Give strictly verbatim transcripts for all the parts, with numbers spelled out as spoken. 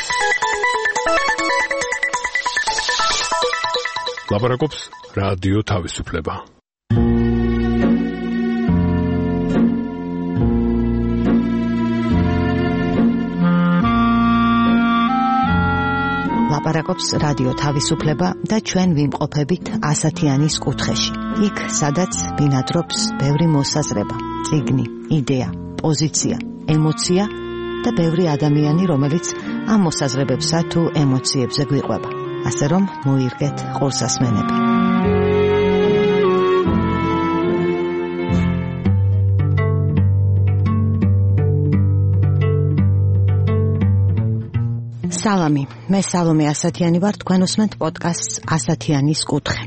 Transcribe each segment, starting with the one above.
ლაპარაკობს რადიო თავისუფლება. ლაპარაკობს რადიო თავისუფლება და ჩვენ ვიმყოფებით ასათიანის კუთხეში. იქ, სადაც ბინადრობს ბევრი მოსაზრება, წიგნი, იდეა, პოზიცია, ემოცია და ბევრი ადამიანი, რომელიც ამ მოსაზრებებსა თუ ემოციებზე გვიყვება. ასე რომ მოირგეთ ყურსასმენები. სალამი, მე სალომე ასათიანი ვარ, თქვენ უსმენთ პოდკასტს ასათიანის კუთხე.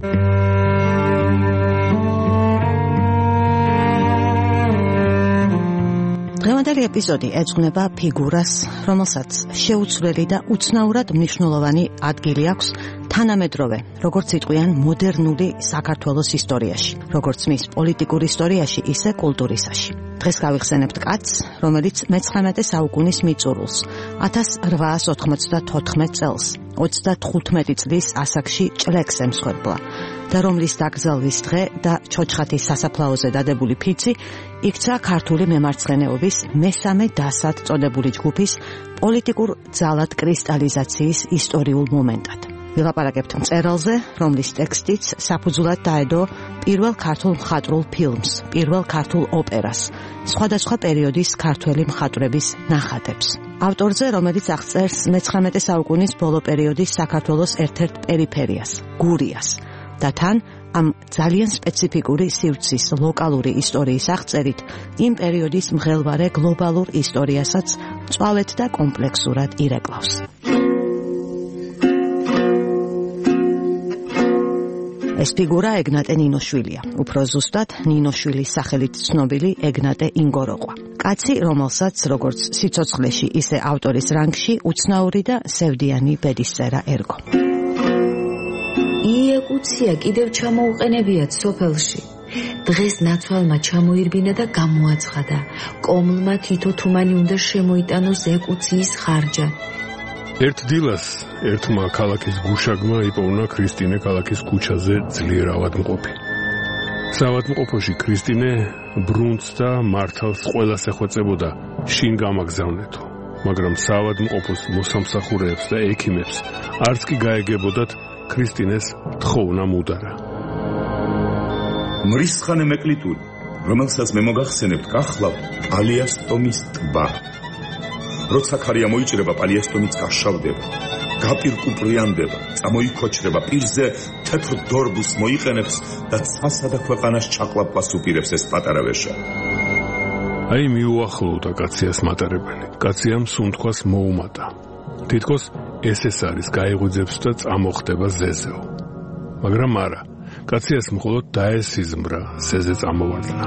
დღევანდელი ეპიზოდი ეძღვნება ფიგურას, რომელსაც შეუცვლელი და უცნაურად მნიშვნელოვანი ადგილი აქვს თანამედროვე, როგორც იტყვიან, მოდერნული საქართველოს ისტორიაში, როგორც მის პოლიტიკურ ისტორიაში, ისე კულტურისაში. დღეს გავიხსენებთ კაცს, რომელიც მეცხრამეტე საუკუნის მიწურულს, ათას რვაას ოთხმოცდათოთხმეტ წელს, ოცდათხუთმეტი წლის ასაკში ჭლექს ემსხვერპლა და რომლის დაკრძალვის დღე და ჩოჩხათის სასაფლაოზე დადებული ფიცი იქცა ქართული მემარცხენეობის მესამე დასად წოდებული ჯგუფის პოლიტიკურ ძალად კრისტალიზაციის ისტორიულ მომენტად. ვილაპარაკებთ მწერალზე, რომლის ტექსტიც საფუძვლად დაედო პირველ ქართულ მხატვრულ ფილმს, პირველ ქართულ ოპერას, სხვადასხვა პერიოდის ქართველი მხატვრების ნახატებს. ავტორზე, რომელიც აღწერს მეცხრამეტე საუკუნის ბოლო პერიოდის საქართველოს ერთ-ერთ პერიფერიას, გურიას და თან ამ ძალიან სპეციფიკური სივრცის ლოკალური ისტორიის აღწერით იმ პერიოდის მღელვარე გლობალურ ისტორიასაც მწვავედ და კომპლექსურად ირეკლავს. ეს ფიგურა ეგნატე ნინოშვილია, უფრო ზუსტად ნინოშვილის სახელით ცნობილი ეგნატე ინგოროყვა. კაცი, რომელსაც როგორც სიცოცხლეში, ისე ავტორის რანგში უცნაური და სევდიანი ბედისწერა ერგო. იეკუცია კიდევ ჩამოუყენებიათ სოფელში. დღეს ნაცვალმა ჩამოირბინა და გამოაცხადა. კომლმა თითო თუმანი უნდა შემოიტანოს ეკუციის ხარჯად. ერთ დილას ერთმა ქალაქის გუშაგმა იპოვნა ქრისტინე ქალაქის ქუჩაზე ძლიერ ავადმყოფი. საავადმყოფოში ქრისტინე ბრუნც და მართალს ყველას ეხვეწებოდა შინ გამაგზავნეთო, მაგრამ საავადმყოფოს მოსამსახურეებს და ექიმებს არც კი გაეგებოდათ ქრისტინეს თხოვნა მუდარა. მრისხანე მეკლიტური, რომელსაც მე მოგახსენებთ, გახლავთ პალიასტომის ტბა. როცა ქარია მოიჭრება, პალიასტომიც გაშავდება, გაპირკუპრიანდება, წამოიქოჩრება, პირზე თეთრ დორბულს მოიყენებს და ცასა და ქვეყანას ჩაყლაპლას უპირებს ეს პატარა ვეშა. აი მიუახლოვდა კაციას მატარებელი. კაციამ სუნთქვას მოუმატა. თითქოს ეს ეს არის გაიღვიძებს და წამოხდება ზეზეო. მაგრამ არა, კაციას მხოლოდ დაესიზმრა ზეზე წამოვარდნა.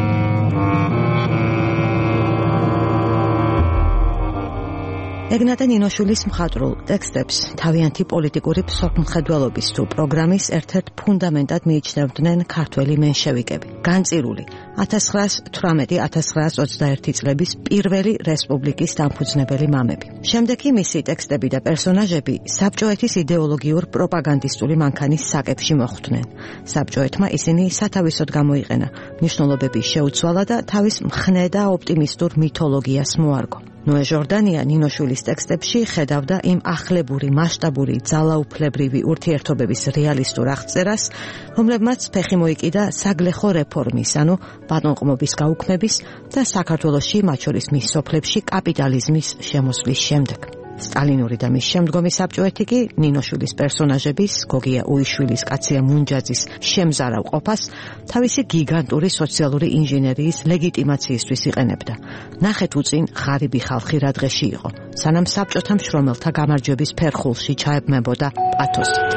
ეგნატე ნინოშვილის მხატვრულ ტექსტებს თავიანთი პოლიტიკური მსოფლმხედველობის თუ პროგრამის ერთ-ერთ ფუნდამენტად მიიჩნევდნენ ქართველი მენშევიკები. განწირული ათას ცხრაას თვრამეტი ათას ცხრაას ოცდაერთი წლების პირველი რესპუბლიკის დამფუძნებელი მამები. შემდეგ კი მისი ტექსტები და პერსონაჟები საბჭოეთის იდეოლოგიურ პროპაგანდისტული მანქანის საკებში მოხვდნენ. საბჭოეთმა ისინი სათავისოდ გამოიყენა, მნიშვნელობების შეუცვალა და თავის მხნე და ოპტიმისტურ მითოლოგიას მოარგო. ნოე ჟორდანია ნინოშვილის ტექსტებში ხედავდა იმ ახლებური, მასშტაბური, ძალაუფლებრივი ურთიერთობების რეალისტურ აღწერას, რომლებმაც ფეხი მოიკიდა საგლეხო რეფორმის, ანუ პატონყმობის გაუქმების და საქართველოში, მათ შორის მის სოფლებში კაპიტალიზმის შემოსვლის შემდეგ. სტალინური და მის შემდგომი საბჭოეთი კი ნინოშვილის პერსონაჟების, გოგია უიშვილის, კაცია მუნჯაძის შემზარავ ყოფას თავისი გიგანტური სოციალური ინჟინერიის ლეგიტიმაციისთვის იყენებდა. ნახეთ უწინ ღარიბი ხალხი რა დღეში იყო, სანამ საბჭოთა მშრომელთა გამარჯვების ფერხულში ჩაებმებოდა პათოსით.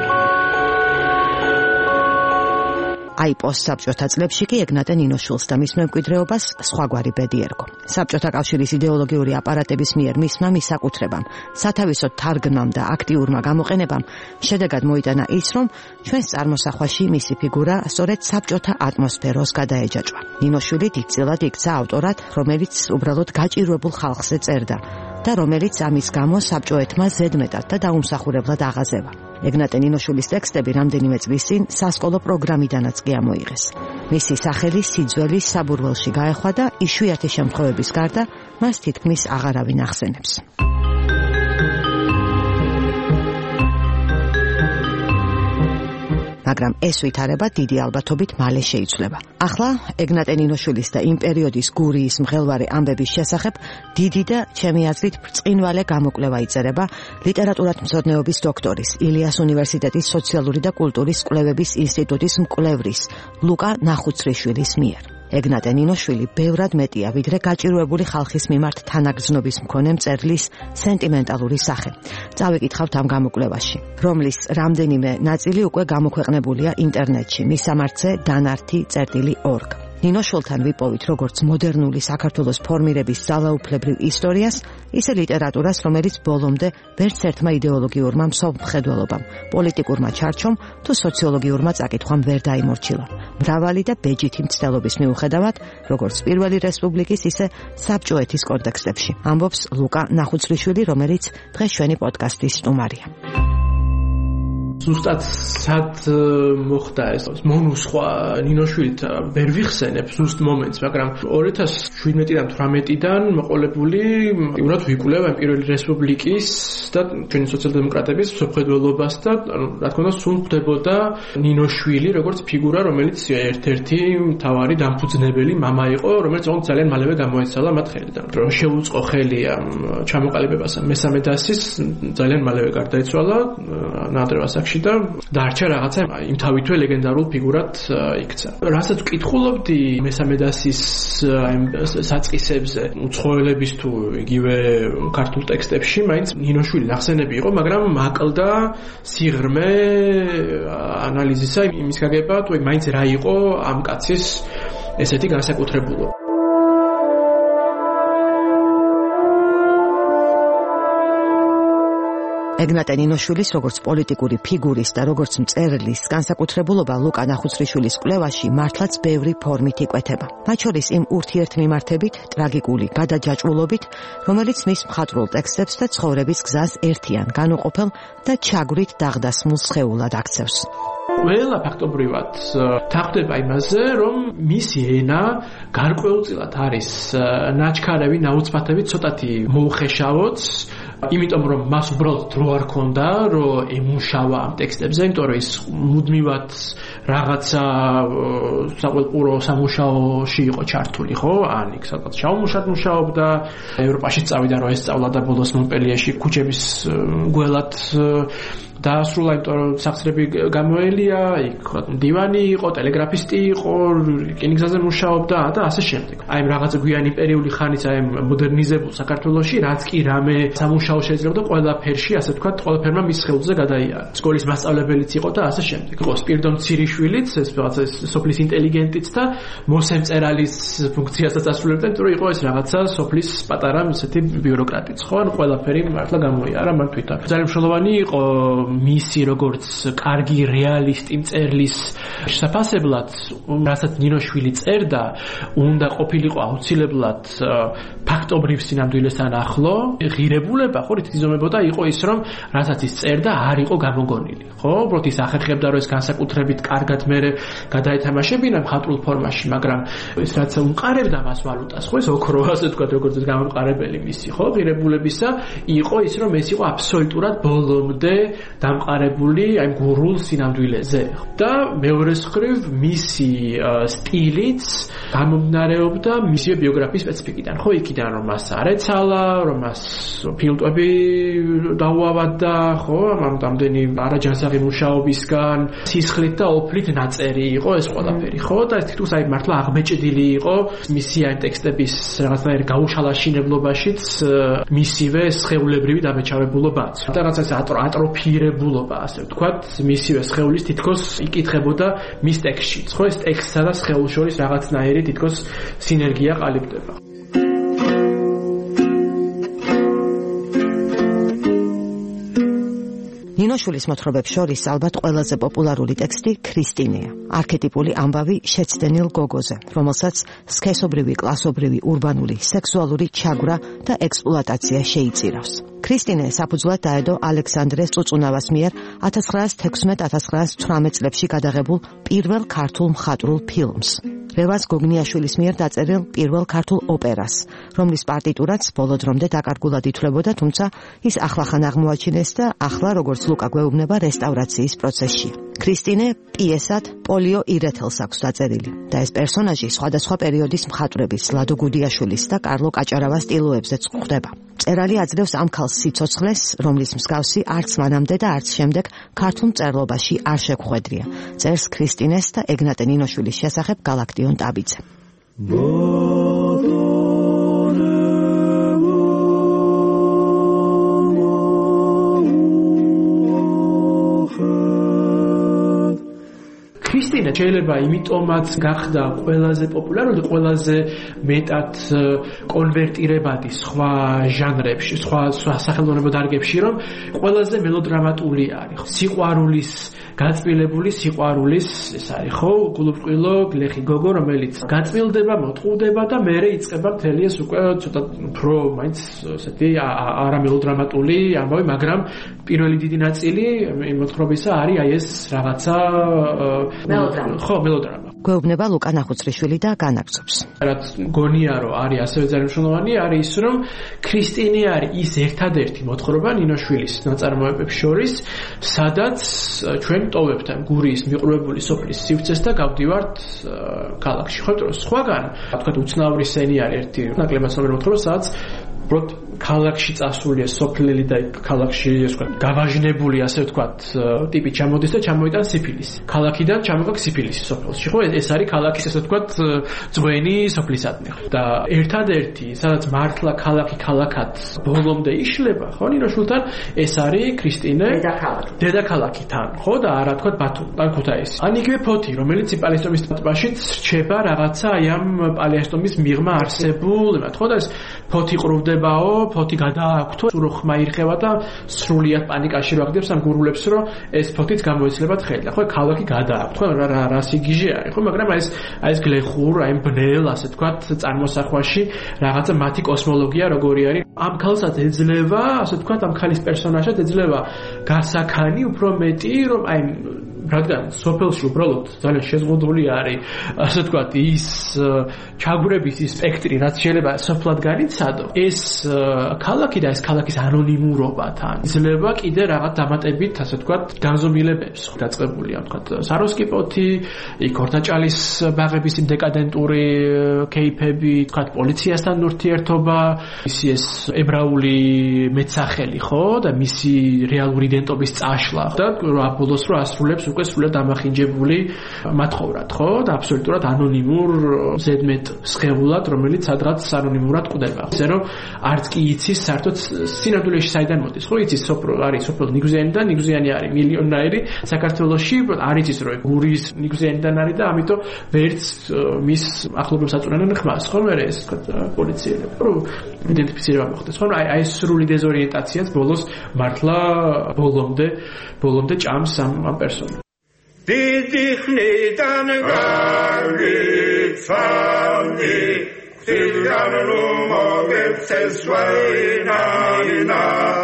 აი პოსტსაბჭოთა წლებში კი ეგნატე ნინოშვილს და მის მემკვიდრეობას სხვაგვარი ბედი ერგო. საბჭოთა კავშირის იდეოლოგიური აპარატების მიერ მისმა მისაკუთრებამ, სათავისოდ თარგმნამ და აქტიურმა გამოყენებამ შედეგად მოიტანა ის, რომ ჩვენს წარმოსახვაში მისი ფიგურა სწორედ საბჭოთა ატმოსფეროს გადაეჯაჭვა. ნინოშვილი დიდწილად იქცა ავტორად, რომელიც უბრალოდ გაჭირვებულ ხალხზე წერდა და რომელიც ამის გამო საბჭოეთმა ზედმეტად და დაუმსახურებლად აღაზევა. ეგნატე ნინოშვილის ტექსტები რამდენიმე წლის წინ სასკოლო პროგრამიდანაც კი ამოიღეს. მისი სახელი სიძველის საბურველში გაეხვა და იშვიათი შემთხვევების გარდა მას თითქმის აღარავინ ახსენებს. მაგრამ ეს ვითარება დიდი ალბათობით მალე შეიცვლება. ახლა ეგნატე ნინოშვილის და იმ პერიოდის გურიის მღელვარე ამბების შესახებ დიდი და ჩემი აზრით ბრწყინვალე გამოკვლევა იწერება ლიტერატურათმცოდნეობის დოქტორის, ილიას უნივერსიტეტის სოციალური და კულტურის კვლევების ინსტიტუტის მკვლევრის ლუკა ნახუცრიშვილის მიერ. ეგნატე ნინოშვილი ბევრად მეტია, ვიდრე გაჭირვებული ხალხის მიმართ თანაგრძნობის მქონე მწერლის სენტიმენტალური სახე. წავიკითხავთ ამ გამოკვლევაში, რომლის რამდენიმე ნაწილი უკვე გამოქვეყნებულია ინტერნეტში, მისამართზე დანართი წერტილი ორგ. ნინოშვილთან ვიპოვით როგორც მოდერნული საქართველოს ფორმირების ძალაუფლებრივ ისტორიას, ისე ლიტერატურას, რომელიც ბოლომდე ვერც ერთმა იდეოლოგიურმა მსოფლმხედველობამ, პოლიტიკურმა ჩარჩომ თუ სოციოლოგიურმა წაკითხვამ ვერ დაიმორჩილა. მრავალი და ბეჯითი მცდელობის მიუხედავად, როგორც პირველი რესპუბლიკის, ისე საბჭოეთის კონტექსტებში. ამბობს ლუკა ნახუცრიშვილი, რომელიც დღეს ჩვენი პოდკასტის სტუმარია. ზუსტად სად მოხდა ეს მონუსხვა ნინოშვილით ვერ ვიხსენებ ზუსტ მომენტს, მაგრამ ორი ათას შვიდმეტი თვრამეტიდან მოყოლებული იურად ვიკვლევ ამ პირველი რესპუბლიკის და ჩვენი სოციალ-დემოკრატების მსოფლმხედველობას და რა თქმა უნდა სულ ხდებოდა ნინოშვილი როგორც ფიგურა, რომელიც ერთ-ერთი მთავარი დამფუძნებელი მამა იყო, რომელიც ძალიან მალევე გამოეცალა მათ ხელიდან. რომ შეუწყო ხელი ამ ჩამოყალიბებას მესამე დასის ძალიან მალევე გარდაიცვალა ნადრევ ასაკში და დარჩა რაღაცა იმთავითვე ლეგენდარულ ფიგურად იქცა. რასაც ვკითხულობდი მესამე დასის საწყისებზე, უცხოელების თუ იგივე ქართულ ტექსტებში, მაინც ნინოშვილი ნახსენები იყო, მაგრამ მაკლდა სიღრმე ანალიზისა იმის გაგება, თუ მაინც რა იყო ამ კაცის ესეთი განსაკუთრებულობა. ეგნატე ნინოშვილის როგორც პოლიტიკური ფიგურის და როგორც მწერლის განსაკუთრებულობა ლუკა ნახუცრიშვილის კვლევაში მართლაც ბევრი ფორმით იკვეთება. მათ შორის იმ ურთიერთმიმართებით, ტრაგიკული გადაჯაჭვულობით, რომელიც მის მხატვრულ ტექსტებს და ცხოვრების გზას ერთიან, განუყოფელ და ჩაგვრით დაღდასმულ სხეულად აქცევს. ყველა ფაქტობრივად თანხმდება იმაზე, რომ მისი ენა გარკვეულწილად არის ნაჩქარევი, ნაუცბათები, ცოტათი მოუხეშავოც, იმიტომ რომ მას უბრალოდ დრო არ ქონდა, რომ ემუშავა ამ ტექსტებზე, იმიტომ რომ ის მუდმივად რაღაცა საკულტურო სამუშაოში იყო ჩართული, ხო? ან იქ სადღაც ჩაუმუშად მუშაობდა, ევროპაში წავიდა, რომ ესწავლა და ბოლოს მონპელიეში ქუჩების გველად დაასრულა, იმიტომ რომ სახსრები გამოელია, იქ მდივანი იყო, ტელეგრაფისტი იყო, რკინიგზაზე მუშაობდა და ასე შემდეგ. აი რაღაც გვიანი იმპერიული ხანის აი მოდერნიზებულ საქართველოში, რაც კი რამე სამუშაო შეძლებდა ყველაფერში, ასე ვთქვათ, ყველაფერმა მის ხელზე გადაიარა. სკოლის მასწავლებელიც იყო და ასე შემდეგ. იყო სპირიდონ ცირიშვილიც, ეს რაღაცა სოფლის ინტელიგენტიც და მოსემწერალის ფუნქციასაც ასრულებდა, იმიტომ რომ იყო ეს რაღაცა სოფლის პატარა ისეთი ბიუროკრატიც, ხო? ანუ ყველაფერი მართლა გამოიარა მან თვითონ. ძალიან მნიშვნელოვანი იყო მისი როგორც კარგი რეალისტი მწერლის შესაძლებლად, რასაც ნინოშვილი წერდა, უნდა ყოფილიყო აუცილებლად ფაქტობრივ სინამდვილესთან ახლო, ღირებულება ხო რით იზომებოდა იყო ის, რომ რასაც ის წერდა არ იყო გამოგონილი, ხო? უბრალოდ ის ახერხებდა, რომ ეს განსაკუთრებით კარგად მერე გადაეთამაშებინა მხატვრულ ფორმაში, მაგრამ ეს რაც უმყარებდა მას ვალუტას, ხო, ეს ოქრო, ასე ვთქვათ, როგორც ეს გამომყარებელი მისი, ხო, ღირებულებისა, იყო ის, რომ ეს იყო აბსოლუტურად ბოლომდე დამყარებული აი გურულ სინამდვილეზე. და მეორე მხრივ მისი სტილიც გამომდინარეობდა მისი ბიოგრაფიის სპეციფიკიდან. ხო, იქიდან რომ მას არ ეცალა, რომ მას ფილტვები დაუავადდა, ხო, ამამდენი არაჯანსაღი მუშაობისგან, სისხლით და ოფლით ნაწერი იყო ეს ყველაფერი, ხო? და ეს თითქოს აი მართლა აღმეჭდილი იყო მისი აი ტექსტების რაღაცნაირ გაუშალაშინებლობაშიც მისივე სხეულებრივი დამეჩავებულობაც. და რაღაცა ეს ატროფირებულობა, ასე ვთქვათ, მისივე სხეულის თითქოს იკითხებოდა მის ტექსტშიც, ხო? ეს ტექსტსა და სხეულს შორის რაღაცნაირი თითქოს სინერგია ყალიბდება. ნინოშვილის მოთხრობებს შორის ალბათ ყველაზე პოპულარული ტექსტი ქრისტინეა, არქეტიპული ამბავი შეცდენილ გოგოზე, რომელსაც სქესობრივი, კლასობრივი, ურბანული, სექსუალური ჩაგვრა და ექსპლუატაცია შეიწირავს. ქრისტინე საფუძვლად დაედო ალექსანდრეს წუწუნავას მიერ ათას ცხრაას თექვსმეტ ათას ცხრაას ცხრამეტ წლებში გადაღებულ პირველ ქართულ მხატვრულ ფილმს. რევაზ გოგნიაშვილის მიერ დაწერილ პირველ ქართულ ოპერას, რომლის პარტიტურაც ბოლო დრომდე დაკარგულად ითვლებოდა, თუმცა ის ახლახან აღმოაჩინეს და ახლა როგორც ლუკა გვეუბნება რესტავრაციის პროცესში. ქრისტინე პიესად პოლიო ირეთელს აქვს დაწერილი და ეს პერსონაჟი სხვადასხვა პერიოდის მხატვრების ლადო გუდიაშვილის და კარლო კაჭარავას სტილოებზეც გვხვდება. მწერალი აძლევს ამ ქალს სიცოცხლეს, რომლის მსგავსი არც მანამდე და არც შემდეგ ქართულ მწერლობაში არ შეგვხვედრია. წერს ქრისტინეს და ეგნატე ნინოშვილის შესახებ გალაქტიონ ტაბიძე. ქრისტინე შეიძლება იმიტომაც გახდა ყველაზე პოპულარული, ყველაზე მეტად კონვერტირებადი სხვა ჟანრებში, სხვა სახელმწიფო დარგებში, რომ ყველაზე მელოდრამატული არის. სიყვარულის გაწმილებული სიყვარულის ეს არის ხო, გულუბრყვილო გლეხი გოგო, რომელიც გაწმილდება, მოტყუდება და მერე იწყება მთელი ეს უკვე ცოტა უფრო მაინც ესეთი არამელოდრამატული ამბავი, მაგრამ პირველი დიდი ნაწილი მოთხრობისა არის აი ეს რაღაცა მელოდრამა. ხო, მელოდრამა. გვეუბნება ლუკა ნახუცრიშვილი და განაგრძობს. რაც გონია რომ არის ასევე ძალიან მნიშვნელოვანი, არის ის რომ ქრისტინე არის ის ერთადერთი მოთხრობა ნინოშვილის ნაწარმოებებს შორის, სადაც ჩვენ ტოვებთ ამ გურიის მიყრუებული სოფლის სივრცეს და გავდივართ ქალაქში. ხო, იმიტომ რომ სხვაგან, თქვა უცნაური სცენი არის ერთი ნაკლებად ცნობილი მოთხრობა, სადაც უბრალოდ ქალაქში წასულია სოფლელი და ქალაქში ეს ვთქვათ გავაჟნებული ასე ვთქვათ ტიპი ჩამოდის და ჩამოიტან სიფილისი. ქალაქიდან ჩამოგაქ სიფილისი სოფელში. ხო, ეს არის ქალაქის ასე ვთქვათ ძღვენი სოფლისადმი. და ერთადერთი, სადაც მართლა ქალაქი ქალაქად ბოლომდე იშლება, ხო, ნინოშვილთან ეს არის ქრისტინე დედაქალაქი. დედაქალაქიდან, ხო, და არა ვთქვათ ბათუმი, ან ქუთაისი. ან იგივე ფოთი, რომელიც პალიასტომის ტბაში რჩება რაღაცა აი ამ პალიასტომის მიღმა არსებულ, ხო, და ეს ფოთი ყრუვდებაო, ფოთი გადააქვთო, სურო ხმა ირხევა და სრულიად პანიკაში ვაგდებს ამ გურულებს, რომ ეს ფოთიც გამოეცლება თხელი. ხო, ქალაქი გადააქვთო, რა რა რა სიგიჟე არის, ხო, მაგრამ აი ეს აი ეს გლეხურ, აი ამ ბნელ, ასე ვთქვათ, წარმოსახვაში რაღაცა მათი კოსმოლოგია როგორი არის. ამ ქალსაც ეძლევა, ასე ვთქვათ, ამ ქალის პერსონაჟად ეძლევა გასაქანი უფრო მეტი, რომ აი რადგან სოფელში უბრალოდ ძალიან შეზღუდული არის, ასე ვთქვათ, ის ჩაგვრების ის სპექტრი, რაც შეიძლება სოფლად განიცადო, ეს ქალაქი და ეს ქალაქის ანონიმურობათან ძლება კიდე რაღაც დამატებით, ასე ვთქვათ, განზომილებებს დაწყებულია, ვთქვათ, საროსკი პოთი, იქ ორთაჭალის ბაღების იმ დეკადენტური კეიფები, ვთქვათ, პოლიციასთან ურთიერთობა, ისი ეს ებრაული მეცახელი, ხო, და მისი რეალური იდენტობის წაშლა და ბოლოს რო ასრულებს უკვე სულად ამახინჯებული მათხოვრად, ხო, და აბსოლუტურად ანონიმურ ზედმეტ სხეულად, რომელიც სადღაც ანონიმურად ყვდება. ისე რომ არც კი იცის საერთოდ სინამდვილეში საიდან მოდის, ხო, იცის სოფრო არის სოფრო ნიგზიანი და ნიგზიანი არის მილიონერი საქართველოში, არ იცის რომ გურიის ნიგზიანიდან არის და ამიტომ ვერც მის ახლობლებს აწვენენ ხმას, ხო, მე ეს ვთქვათ პოლიციელები, რომ იდენტიფიცირება მოხდეს, ხო, აი აი სრული დეზორიენტაციაც ბოლოს მართლა ბოლომდე ბოლომდე ჭამს ამ ამ პერსონაჟს. დიდი ხნიდან გავიცავდი სიგანო მოგებს ეს ვაინაინა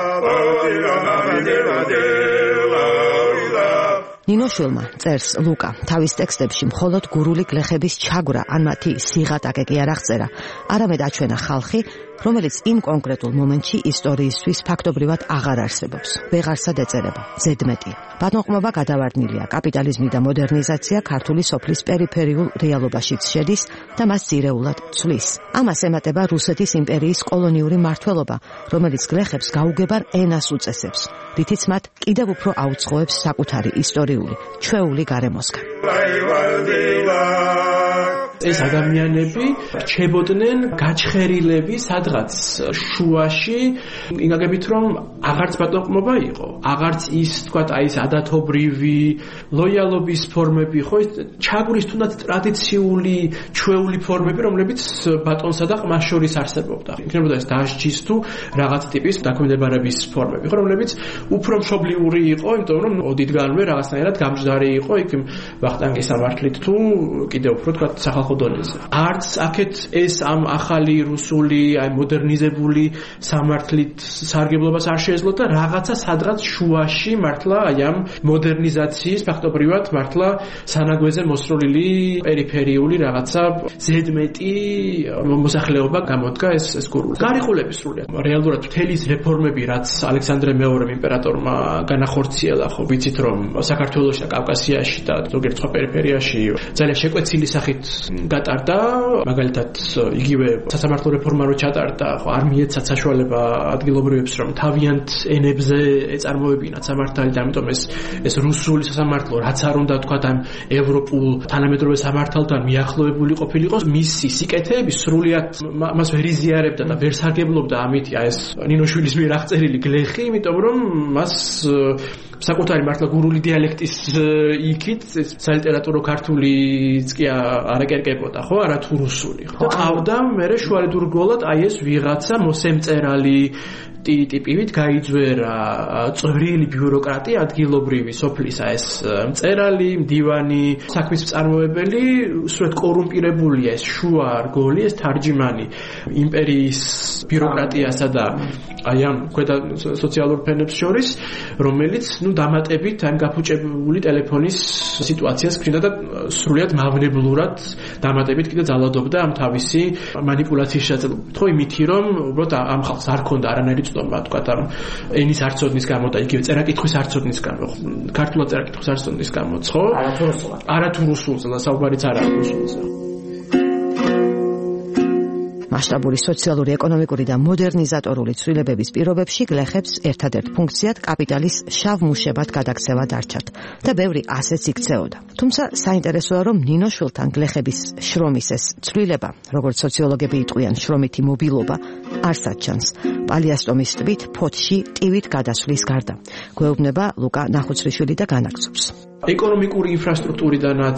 ნინოშვილმა წერს ლუკა თავის ტექსტებში მხოლოდ გურული გლეხების ჩაგვრა ან მათი სიღატაკე კი არ აღწერა, არამედ აჩვენა ხალხი, რომელიც იმ კონკრეტულ მომენტში ისტორიისთვის ფაქტობრივად აღარ არსებობს. ვეღარსად ეწერება, ზედმეტია. ბატონყმობა გადავარდნილია, კაპიტალიზმი და მოდერნიზაცია ქართული სოფლის პერიფერიულ რეალობაშიც შედის და მას ძირეულად ცვლის. ამას ემატება რუსეთის იმპერიის კოლონიური მმართველობა, რომელიც გლეხებს გაუგებარ ენას უწესებს, რითიც მათ კიდევ უფრო აუწყოებს საკუთარი ისტორიული, ჩვეული გარემოსგან. ეს ადამიანები რჩებოდნენ გაჩხერილები სადღაც შუაში, იმაგებით რომ აღარც ბატონყმობა იყო, აღარც ის თქვათ აი ეს ადათობრივი ლოიალობის ფორმები, ხო, ჩაგვრის თუნდაც ტრადიციული ჩვეული ფორმები, რომლებიც ბატონსა და ყმას შორის არსებობდა. იქნებოდა ეს დასჯის თუ რაღაც ტიპის დაქვემდებარების ფორმები, ხო, რომლებიც უფრო მშობლიური იყო, იმიტომ რომ ოდითგანვე რაღაცნაირად გამჯდარი იყო იქ ვახტანგის სამართლით თუ კიდევ უფრო თქვა სახალხო დონეზე. არც აქეთ ეს ამ ახალი რუსული, აი მოდერნიზებული სამართლით სარგებლობას არ შეეძლო და რაღაცა სადღაც შუაში მართლა აი ამ მოდერნიზაციის ფაქტობრივად მართლა სანაგვეზე მოსროლილი პერიფერიული რაღაცა ზედმეტი მოსახლეობა გამოდგა ეს ეს გურული. გარიყულების სრულიად. რეალურად მთელი ის რეფორმები, რაც ალექსანდრე მეორემ იმპერატორმა განახორციელა, ხო ვიცით რომ საქართველოში და კავკასიაში და ზოგიერთ სხვა პერიფერიაში ძალიან შეკვეცილი სახით გატარდა, მაგალითად იგივე სასამართლო რეფორმა რო ჩატარდა, ხო არ მიეცათ საშუალება ადგილობრივებს რომ თავიანთ ენებზე ეწარმოებინათ სამართალი და ამიტომ ეს ეს რუსული სასამართლო რაც არ უნდა თქვა ამ ევროპულ თანამედროვე სამართალთან მიახლოებული ყოფილიყოს, მისი სიკეთეები სრულიად მას ვერ იზიარებდა და ვერ სარგებლობდა ამით ეს ნინოშვილის მიერ აღწერილი გლეხი, იმიტომ რომ მას საკუთარი მართლა გურული დიალექტის იქით სალიტერატურო ქართულიც კი არ აკერკებოდა, ხო, არა თუ რუსული, ხო. ყავდა მერე შუალედურგოლად აი ეს ვიღაცა მოსემწერალი ტიპივით გაიძვერა წვრილი ბიუროკრატი ადგილობრივი სოფლისა ეს მწერალი, მდივანი, საქმის მწარმოებელი, უბრალოდ კორუმპირებულია ეს შუა რგოლი, ეს თარჯიმანი იმპერიის ბიუროკრატიასა და აი ამ ქვედა სოციალურ ფენებს შორის, რომელიც ნუ დამატებით ამ გაფუჭებული ტელეფონის სიტუაციას ქრინდა და სრულიად მავნებლურად დამატებით კიდე ძალადობდა ამ თავისი მანიპულაციის შესაძლებლობით. ხო იმითი რომ უბრალოდ ამ ხალხს არ ქონდა არანაირი ცნობა, თქვათ ამ ენის არცოდნის გამო და იგივე წერა-კითხვის არცოდნის გამო, ქართულად წერა-კითხვის არცოდნის გამო, ხო? არათუ რუსულად. არათუ რუსულზე და საუბარიც არ არის რუსულზე. მასშტაბური სოციალური, ეკონომიკური და მოდერნიზატორული ცვლილებების პირობებში გლეხებს ერთადერთ ფუნქციად კაპიტალის შავ მუშებად გადაქცევა დარჩათ და ბევრი ასეც იქცეოდა. თუმცა საინტერესოა, რომ ნინოშვილთან გლეხების შრომის ეს ცვლილება, როგორც სოციოლოგები იტყვიან, შრომითი მობილობა არსად ჩანს. პალიასტომის თვით ფოთში ტივით გადასვლის გარდა. გვეუბნება ლუკა ნახუცრიშვილი და განაგზობს. ეკონომიკური ინფრასტრუქტურიდანაც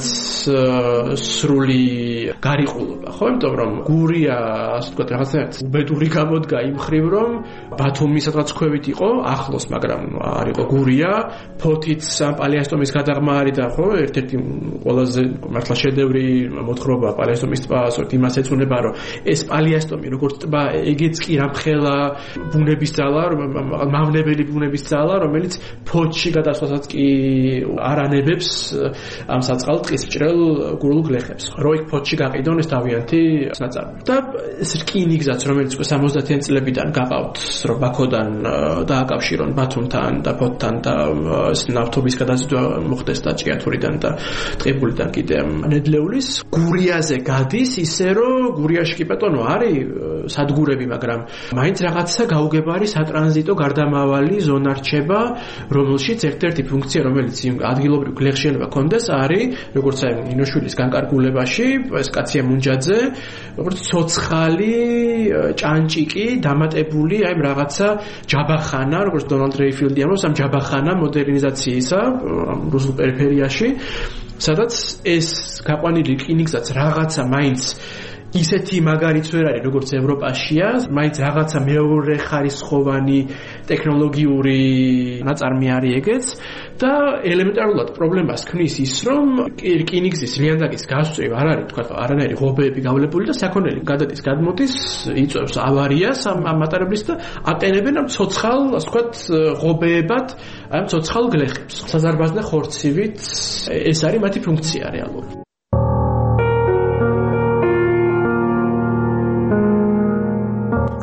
სრული გარიყულობა, ხო, იმიტომ რომ გურია, ასე ვთქვათ, რაღაცნაირად უბედური გამოდგა იმ მხრივ, რომ ბათუმი სადღაც ქვევით იყო, ახლოს, მაგრამ არ იყო გურია, ფოთიც პალიასტომის გადაღმა არის და ხო, ერთ-ერთი ყველაზე მართლა შედევრი მოთხრობა პალიასტომის ტბა, ასეთ იმას ეწუნება, რომ ეს პალიასტომი როგორც ტბა, ეგეც კი რამხელა ბუნების ძალა, მავნებელი ბუნების ძალა, რომელიც ფოთში გადასვლასაც კი არ ანებებს ამ საწყალ ტყის მჭრელ გურულ გლეხებს. რო იქ ფოთში გაყიდონ ეს თავიანთი ნაწარმი. და ეს რკინიგზაც, რომელიც სამოცდათიან წლებიდან გაყავთ, რომ ბაქოდან დააკავშირონ ბათუმთან და ფოთთან და ნავთობის გადაზიდვა მოხდეს და ჭიათურიდან და ტყიბულიდან კიდე ნედლეულის გურიაზე გადის, ისე რომ გურიაში კი ბატონო არის სადგურები, მაგრამ მაინც რაღაცა გაუგებარი სატრანზიტო გარდამავალი ზონა რჩება, რომელშიც ერთ-ერთი ფუნქცია, რომელიც იმ ადგილობრივ გლეხს შეიძლება კონდეს, არის როგორც აი ნინოშვილის განკარგულებაში, ეს კაცია მუნჯაძე, როგორც ცოცხალი ჭანჭიკი დამატებული აი რაღაცა ჯაბახანა, როგორც დონალდ რეიფილდი ამბობს, ამ ჯაბახანა მოდერნიზაციისა რუსულ პერიფერიაში, სადაც ეს გაყვანილი რკინიგზაც რაღაცა მაინც ისეთი მაგარიც ვერ არის, როგორც ევროპაშია, მაინც რაღაცა მეორე ხარისხოვანი ტექნოლოგიური ნაწარმი არის ეგეც და ელემენტარულად პრობლემას ქმნის ის, რომ რკინიგზის ლიანდაგის გასწვრივ არ არის, თქვა, არანაირი ღობეები გავლებული და საქონელი გადადის, გადმოდის, იწვევს ავარიას ამ მატარებლის და ატენებენ ამ ცოცხალ, ასე ვთქვათ, ღობეებად ამ ცოცხალ გლეხებს. საზარბაზნე ხორცივით ეს არის მათი ფუნქცია რეალურად.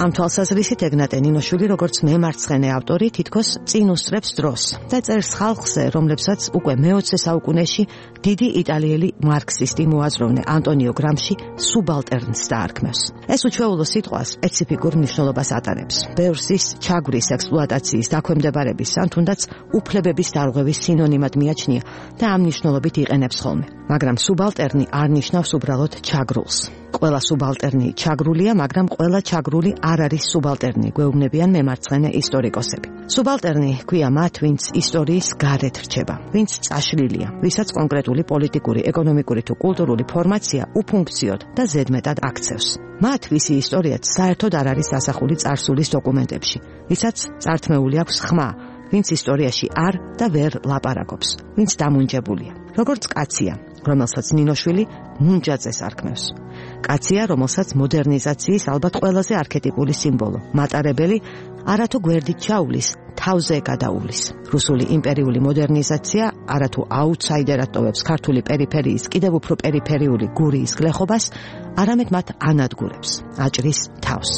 ამ თვალსაზრისით ეგნატე ნინოშვილი როგორც მემარცხენე ავტორი თითქოს წინ უსწრებს დროს და წერს ხალხზე, რომლებსაც უკვე მეოცე საუკუნეში დიდი იტალიელი მარქსისტი მოაზროვნე ანტონიო გრამში სუბალტერნს დაარქმევს. ეს უჩვეულო სიტყვა სპეციფიკურ მნიშვნელობას ატარებს. ბევრს ის ჩაგვრის, ექსპლუატაციის, დაქვემდებარების ან თუნდაც უფლებების დარღვევის სინონიმად მიაჩნია და ამ მნიშვნელობით იყენებს ხოლმე. მაგრამ სუბალტერნი არ ნიშნავს უბრალოდ ჩაგრულს. ყველა სუბალტერნი ჩაგრულია, მაგრამ ყველა ჩაგრული არ არის სუბალტერნი, გვეუბნებიან მემარცხენე ისტორიკოსები. სუბალტერნი ქვია მათ, ვინც ისტორიის გარეთ რჩება, ვინც წაშლილია, ვისაც კონკრეტული პოლიტიკური, ეკონომიკური თუ კულტურული ფორმაცია უფუნქციოდ და ზედმეტად აქცევს. მათ ვისი ისტორიაც საერთოდ არ არის დასახული წარსულის დოკუმენტებში, ვისაც წართმეული აქვს ხმა, ვინც ისტორიაში არ და ვერ ლაპარაკობს, ვინც დამუნჯებულია. როგორც კაცია, რომელსაც ნინოშვილი მუნჯაძეს არქმევს. კაცია, რომელსაც მოდერნიზაციის ალბათ ყველაზე არქეტიპული სიმბოლო, მატარებელი, არათუ გვერდით ჩაულის, თავზე გადაულის. რუსული იმპერიული მოდერნიზაცია არათუ აუთსაიდერად ტოვებს ქართული პერიფერიის კიდევ უფრო პერიფერიული გურიის გლეხობას, არამედ მათ ანადგურებს, აჭრის თავს.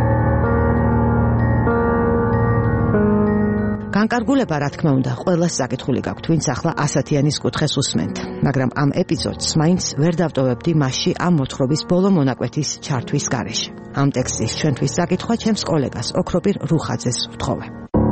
განკარგულება, რა თქმა უნდა, ყველას საკითხული გაქვთ, ვინც ახლა ასათიანის კუთხეს უსმენთ, მაგრამ ამ ეპიზოდს მაინც ვერ დავტოვებდი მასში ამ მოთხრობის ბოლო მონაკვეთის ჩართვის გარეშე. ამ ტექსტის ჩვენთვის საკითხვა ჩემს კოლეგას ოქროპირ რუხაძეს ვთხოვე.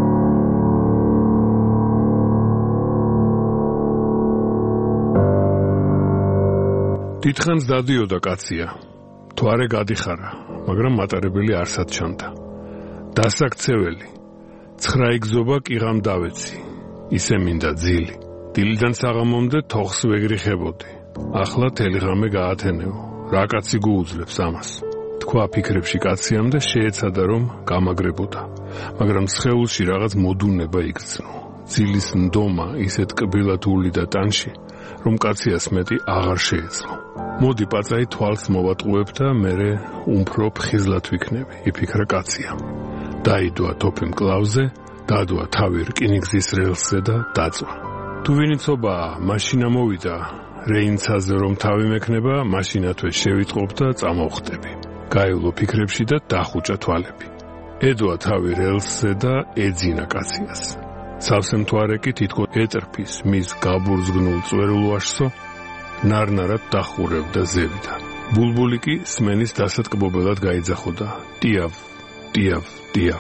დიდხანს დადიოდა კაცია, თვარე გადიხარა, მაგრამ მატარებელი არსად ჩანდა. დასაქცეველი ცხრა იგზობა კიღამ დავეცი, ისე მინდა ძილი. დილიდან საღამომდე თოხს ვეგრიხებოდი. ახლა თელიღამე გაათენეო, რა კაცი გუუძლებს ამას. თქვა ფიქრებში კაციამ და შეეცადა რომ გამაგრებოდა, მაგრამ სხეულში რაღაც მოდუნება იგრძნო. ძილის ნდომა ისეთ კბილათული და ტანში, რომ კაციას მეტი აღარ შეეძლო. მოდი პაწაი თვალს მოვატყუებ და მერე უმფრო ფხიზლად ვიქნები, იფიქრა კაცია. დაიდოა თოფი მკლავზე, დადოა თავი რკინიგზის რელსზე და დაწვა. თუ ვინიცობაა, მაშინა მოვიდა, რეინცაზე რომ თავი მექნება, მაშინათვე შევიტყობ და წამოვხტები. გაივლო ფიქრებში და დახუჭა თვალები. ედოა თავი რელსზე და ეძინა კაციას. სავსე მთვარე კი თითქოს ეტრფის მის გაბურძგნულ წვერულ ვაშსო, ნარნარად დახურებდა ზევიდან. ბულბული კი სმენის დასატკბობელად გაიძახოდა. ტიავ, ტიავ, ტიავ.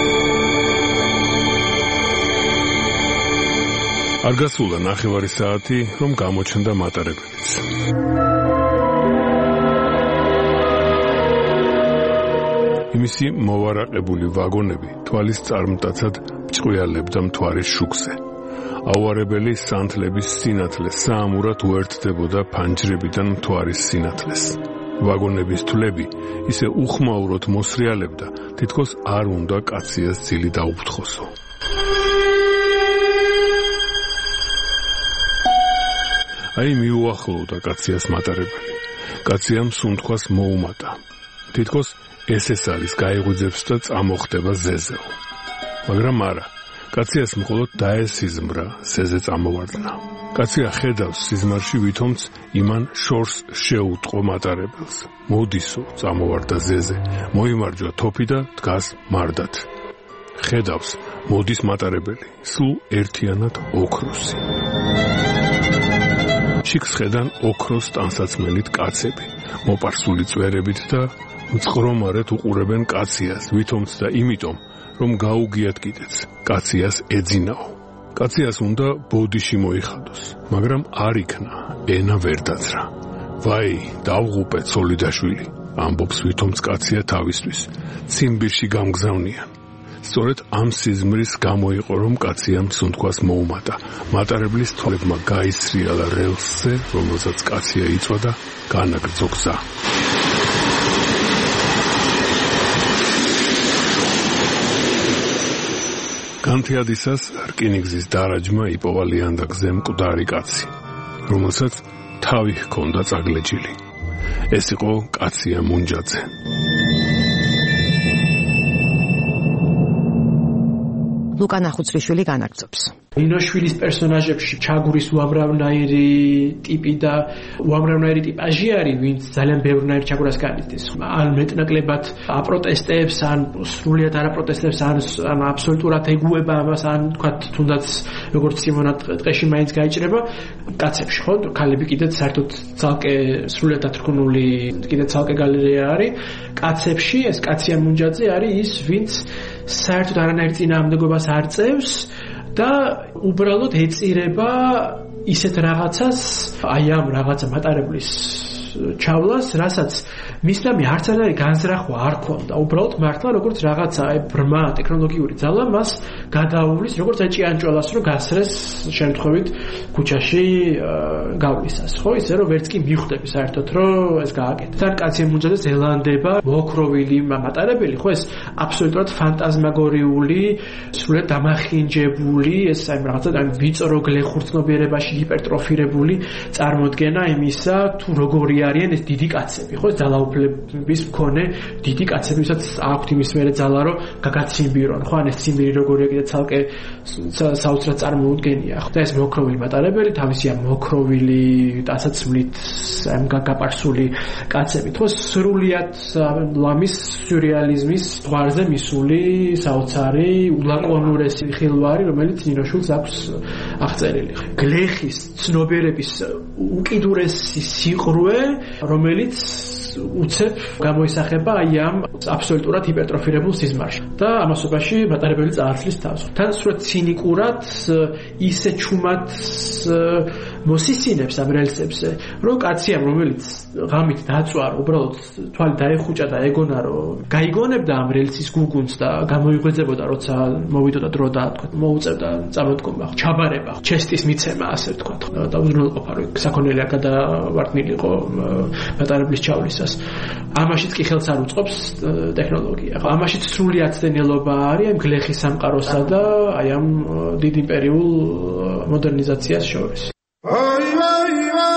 არ გასულა ნახევარი საათი, რომ გამოჩნდა მატარებელიც. იმისი მოვარაყებული ვაგონები თვალის წარმტაცად ჭყვიალებდა მთვარის შუქზე. აუარებელი სანთლების სინათლე საამურად უერთდებოდა ფანჯრებიდან მთვარის სინათლეს. ვაგონების თვლები ისე უხმაუროდ მოსრიალებდა, თითქოს არ უნდა კაციას ძილი დაუფრთხოსო. აი მიუახლოვდა კაციას მატარებელი. კაციამ სუნთქვას მოუმატა. თითქოს ეს ეს არის გაიღვიძებს და წამოხდება ზეზეო. მაგრამ არა, კაციას მხოლოდ დაესიზმრა ზეზე წამოვარდნა. კაცია ხედავს სიზმარში ვითომც იმან შორს შეუტყო მატარებელს. მოდისო, წამოვარდა ზეზე, მოიმარჯვა თოფი და დგას მარდად. ხედავს, მოდის მატარებელი, სულ ერთიანად ოქროსი. შიქს ხედან ოქროს ტანსაცმელით კაცები, მოპარსული წვერებით და მწყრომარეთ უყურებენ კაციას, ვითომც და იმიტომ, რომ გაუგიათ კიდეც, კაციას ეძინაო. კაციას უნდა ბოდიში მოიხადოს, მაგრამ არ იქნა, ენა ვერ დაძრა. ვაი, დავღუპე ცოლიდაშვილი, ამბობს ვითომც კაცია თავისთვის, ციმბირში გამგზავნიან. სწორედ ამ სიზმრის გამო იყო, რომ კაციამ სუნთქვას მოუმატა. მატარებლის თვალებმა გაისრიალა რელსზე, რომელსაც კაცია იწვა და განაგრძო გზა. განთიადისას რკინიგზის დარაჯმა იპოვა ლიანდაგზე მკვდარი კაცი, რომელსაც თავი ჰქონდა წაგლეჯილი. ეს იყო კაცია მუნჯაძე. ლუკა ნახუცრიშვილი განაგრძობს. ნინოშვილის პერსონაჟებში ჩაგურის უამრავნაირი ტიპი და უამრავნაირი ტიპაჟი არის, ვინც ძალიან ბევრნაირ ჩაგურას განიცდის. ან მეტნაკლებად აპროტესტებს, ან სრულიად არაპროტესტებს, ან ან აბსოლუტურად ეგუება ამას, ან თქვა თუნდაც როგორც სიმონა ტყეში მაინც გაიჭრება კაცებში, ხო? ქალები კიდეც საერთოდ ძალკე სრულიად დათრგუნული, კიდეც ძალკე გალერეა არის. კაცებში ეს კაცია მუნჯაძე არის ის, ვინც საერთოდ არანაირ წინააღმდეგობას არ წევს და უბრალოდ ეწირება ისეთ რაღაცას, აი ამ რაღაცა მატარებლის ჩავლას, რასაც მისნამი არც არის განზრახვა არ ქონდა. უბრალოდ მართლა როგორც რაღაცა აი ბრმა ტექნოლოგიური ძალა მას გადაუვლის, როგორც აი ჭიანჭველას რომ გასრეს შემთხვევით ქუჩაში გავლისას, ხო? ისე რომ ვერც კი მიხვდები საერთოდ რომ ეს გააკეთა. თან კაცი მუნჯაძე ზელანდება, მოოქროვილი მატარებელი, ხო ეს აბსოლუტურად ფანტაზმაგორიული, სრულიად დამახინჯებული, ეს აი რაღაცა აი ვიწრო გლეხურცნობიერებაში ჰიპერტროფირებული წარმოდგენა იმისა, თუ როგორი არიან ეს დიდი კაცები, ხო? ძალაუფლების მქონე დიდი კაცები, ვისაც აქვთ იმის მერე ძალა, რომ გაგაციმბირონ, ხო? ან ეს ციმბირი როგორია კიდე ცალკე საოცრად წარმოუდგენია, ხო? და ეს მოქროვილი მატარებელი, თავისი ამ მოქროვილი ტანსაცმლით ამ გაგაპარსული კაცები, ხო? სრულიად ლამის სიურეალიზმის ზღვარზე მისული საოცარი ულაყონურესი ხილვარი, რომელიც ნინოშვილს აქვს აღწერილი. გლეხის ცნობიერების უკიდურესი სიყრუე, რომელიც უცებ გამოისახება აი ამ აბსოლუტურად ჰიპერტროფირებულ სიზმარში და ამასობაში მატარებელი წაართლის თავს. თან სრულად ცინიკურად ისე ჩუმად მოსისინებს ამ რელსებზე, რომ კაცია, რომელიც ღამით დაწვარ, უბრალოდ თვალი დაეხუჭა და ეგონა, რომ გაიგონებდა ამ რელსის გუგუნს და გამოიღვეძებოდა, როცა მოვიდოდა დრო და თქვა, მოუწევდა წამოდგომა, ჩაბარება, ჩესტის მიცემა, ასე თქვა. და უზრუნველყოფა, რომ საქონელი არ გადავარდნილიყო მატარებლის ჩავლისას. ამაშიც კი ხელს არ უწყობს ტექნოლოგია. ამაშიც სრული აცდენილობა არის ამ გლეხის სამყაროსა და აი ამ დიდ იმპერიულ მოდერნიზაციას შორის. Ay, ay, ay.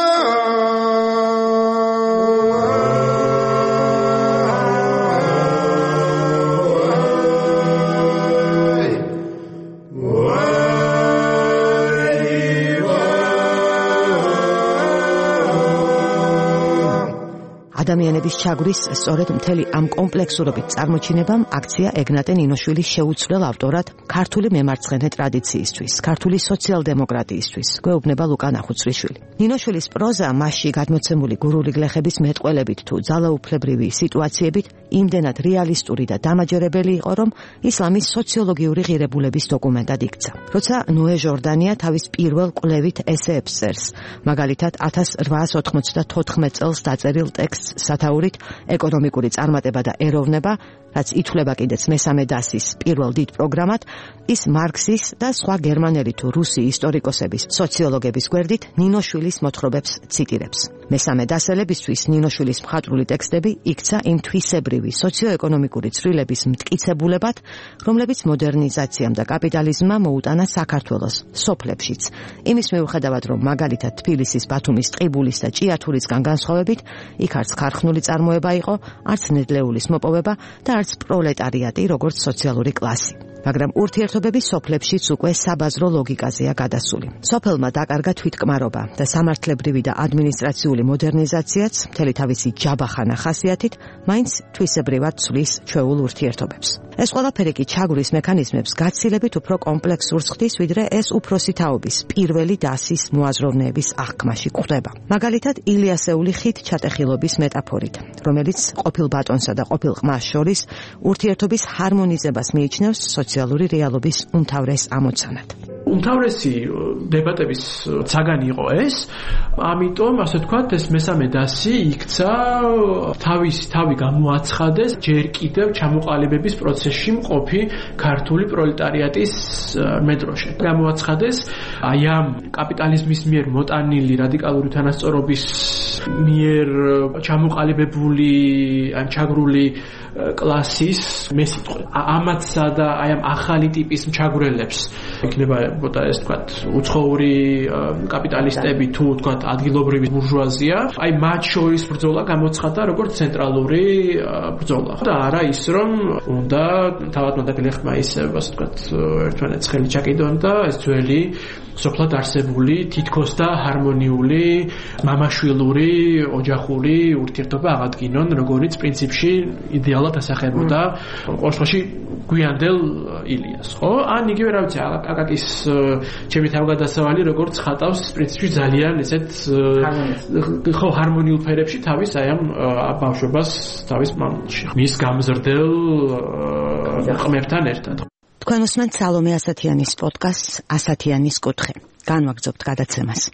ადამიანების ჩაგვრის სწორედ მთელი ამ კომპლექსურობით წარმოჩინებამ აქცია ეგნატე ნინოშვილის შეუცვლელ ავტორად ქართული მემარცხენე ტრადიციისთვის, ქართული სოციალ-დემოკრატიისთვის გვეუბნება ლუკა ნახუცრიშვილი. ნინოშვილის პროზა მასში გადმოცემული გურული გლეხების მეტყველებით თუ ძალაუფლებრივი სიტუაციებით იმდენად რეალისტური და დამაჯერებელი იყო, რომ ისლამის სოციოლოგიური ღირებულების დოკუმენტად იქცა. როცა ნოე ჟორდანია თავის პირველ კვლევით ესეებს წერს, მაგალითად ათას რვაას ოთხმოცდათოთხმეტ წელს დაწერილ ტექსტს სათაურით ეკონომიკური წარმატება და ეროვნება, რაც ითვლება კიდეც მესამე დასის პირველ დიდ პროგრამად, ის მარქსის და სხვა გერმანელი თუ რუსი ისტორიკოსების, სოციოლოგების გვერდით ნინოშვილის მოთხრობებს ციტირებს. მესამე დასელებისთვის ნინოშვილის მხატვრული ტექსტები იქცა იმ თვისებრივი სოციო-ეკონომიკური ცვლილების მტკიცებულებად, რომლებიც მოდერნიზაციამ და კაპიტალიზმმა მოუტანა საქართველოს სოფლებშიც. იმის მიუხედავად, რომ მაგალითად თბილისის, ბათუმის, ტყიბულის და ჭიათურისგან განსხვავებით, იქ არც ხარხნული წარმოება იყო, არც ნედლეულის მოპოვება და არც პროლეტარიატი როგორც სოციალური კლასი. მაგრამ ურთიერთობები სოფლებშიც უკვე საბაზრო ლოგიკაზეა გადასული. სოფელმა დაკარგა თვითკმარობა და სამართლებრივი და ადმინისტრაციული მოდერნიზაციაც მთელი თავისი ჯაბახანა ხასიათით მაინც თვისებრივად ცვლის ჩვეულ ურთიერთობებს. ეს ყველაფერი კი ჩაგვრის მექანიზმებს გაცილებით უფრო კომპლექსურს ხდის, ვიდრე ეს უფროსი თაობის პირველი დასის მოაზროვნეების აღქმაში გვხვდება. მაგალითად, ილიასეული ხით ჩატეხილობის მეტაფორით, რომელიც ყოფილ ბატონსა და ყოფილ ყმას შორის ურთიერთობის ჰარმონიზებას მიიჩნევს სოციალური რეალობის უმთავრეს ამოცანად. უმთავრესი დებატების საგანი იყო ეს, ამიტომ ასე ვთქვათ, ეს მესამე დასი იქცა თავისი თავი გამოაცხადეს ჯერ კიდევ ჩამოყალიბების პროცესში მყოფი ქართული პროლეტარიატის მედროშე. გამოაცხადეს აი ამ კაპიტალიზმის მიერ მოტანილი რადიკალური თანასწორობის მიერ ჩამოყალიბებული ან ჩაგრული კლასის მესიტყვე. ამათსა და აი ამ ახალი ტიპის მჩაგვრელებს იქნება ეს თქვათ უცხოური კაპიტალისტები თუ თქვათ ადგილობრივი ბურჟუაზია, აი მათ შორის ბრძოლა გამოცხადდა როგორც ცენტრალური ბრძოლა. და არა ის რომ უნდა თავად უნდა გლეხმა ისე ასე ვთქვათ ერთმანეთს ხელი ჩაკიდონ და ეს ძველი სოფლად არსებული თითქოს და ჰარმონიული მამაშვილური ოჯახური ურთიერთობა აღადგინონ, როგორც პრინციპში იდეალად ასახებოდა ყოველში გვიანდელ ილიას, ხო? ან იგივე რა ვიცი, აკაკის ჩემი თავგადასავალი როგორც ხატავს პრინციპში ძალიან ესეთ ხო ჰარმონიულ ფერებში თავის აი ამ ბავშვობას თავის მამულში. მის გამზრდელ ყმებთან ერთად. თქვენ უსმენთ სალომე ასათიანის პოდკასტს ასათიანის კუთხე. განვაგრძობთ გადაცემას.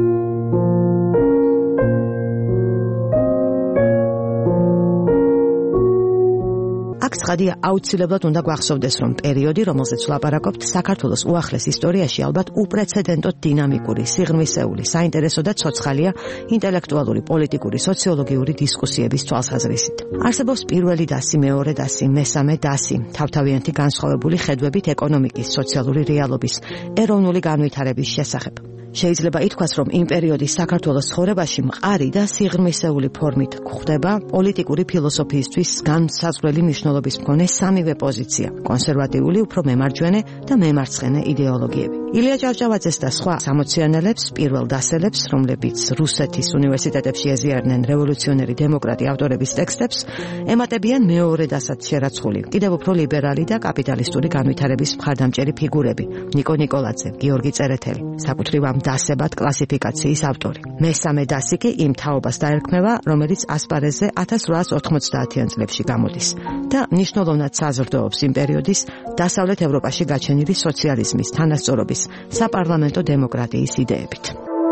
აქ ცხადია აუცილებლად უნდა გვახსოვდეს, რომ პერიოდი, რომელზეც ვლაპარაკობთ, საქართველოს უახლეს ისტორიაში ალბათ უპრეცედენტოდ დინამიკური, სიღრმისეული, საინტერესო და ცოცხალია ინტელექტუალური, პოლიტიკური, სოციოლოგიური დისკუსიების თვალსაზრისით. არსებობს პირველი დასი, მეორე დასი, მესამე დასი, თავთავიანთი განსხვავებული ხედვებით ეკონომიკის, სოციალური რეალობის, ეროვნული განვითარების შესახებ. შეიძლება ითქვას, რომ იმ პერიოდის საქართველოს ცხოვრებაში მყარი და სიღრმისეული ფორმით გვხვდება პოლიტიკური ფილოსოფიისთვის განსაზღვრელი მნიშვნელობის მქონე სამივე პოზიცია: კონსერვატიული, უფრო მემარჯვენე და მემარცხენე იდეოლოგიები. ილია ჭავჭავაძეს და სხვა სამოციანელებს, პირველ დასელებს, რომლებიც რუსეთის უნივერსიტეტებში ეზიარნენ რევოლუციონერი დემოკრატი ავტორების ტექსტებს, ემატებიან მეორე დასად შერაცხული, კიდევ უფრო ლიბერალი და კაპიტალისტური განვითარების მხარდამჭერი ფიგურები: ნიკო ნიკოლაძე, გიორგი წერეთელი, საკუთრივ ამ დასებად კლასიფიკაციის ავტორი. მესამე დასი კი იმ თაობას დაერქმევა, რომელიც ასპარეზზე ათას რვაას ოთხმოცდაათიან წლებში გამოდის და მნიშვნელოვნად საზრდოობს იმ პერიოდის დასავლეთ ევროპაში გაჩენილი სოციალიზმის, თანასწორობის, საპარლამენტო დემოკრატიის იდეებით.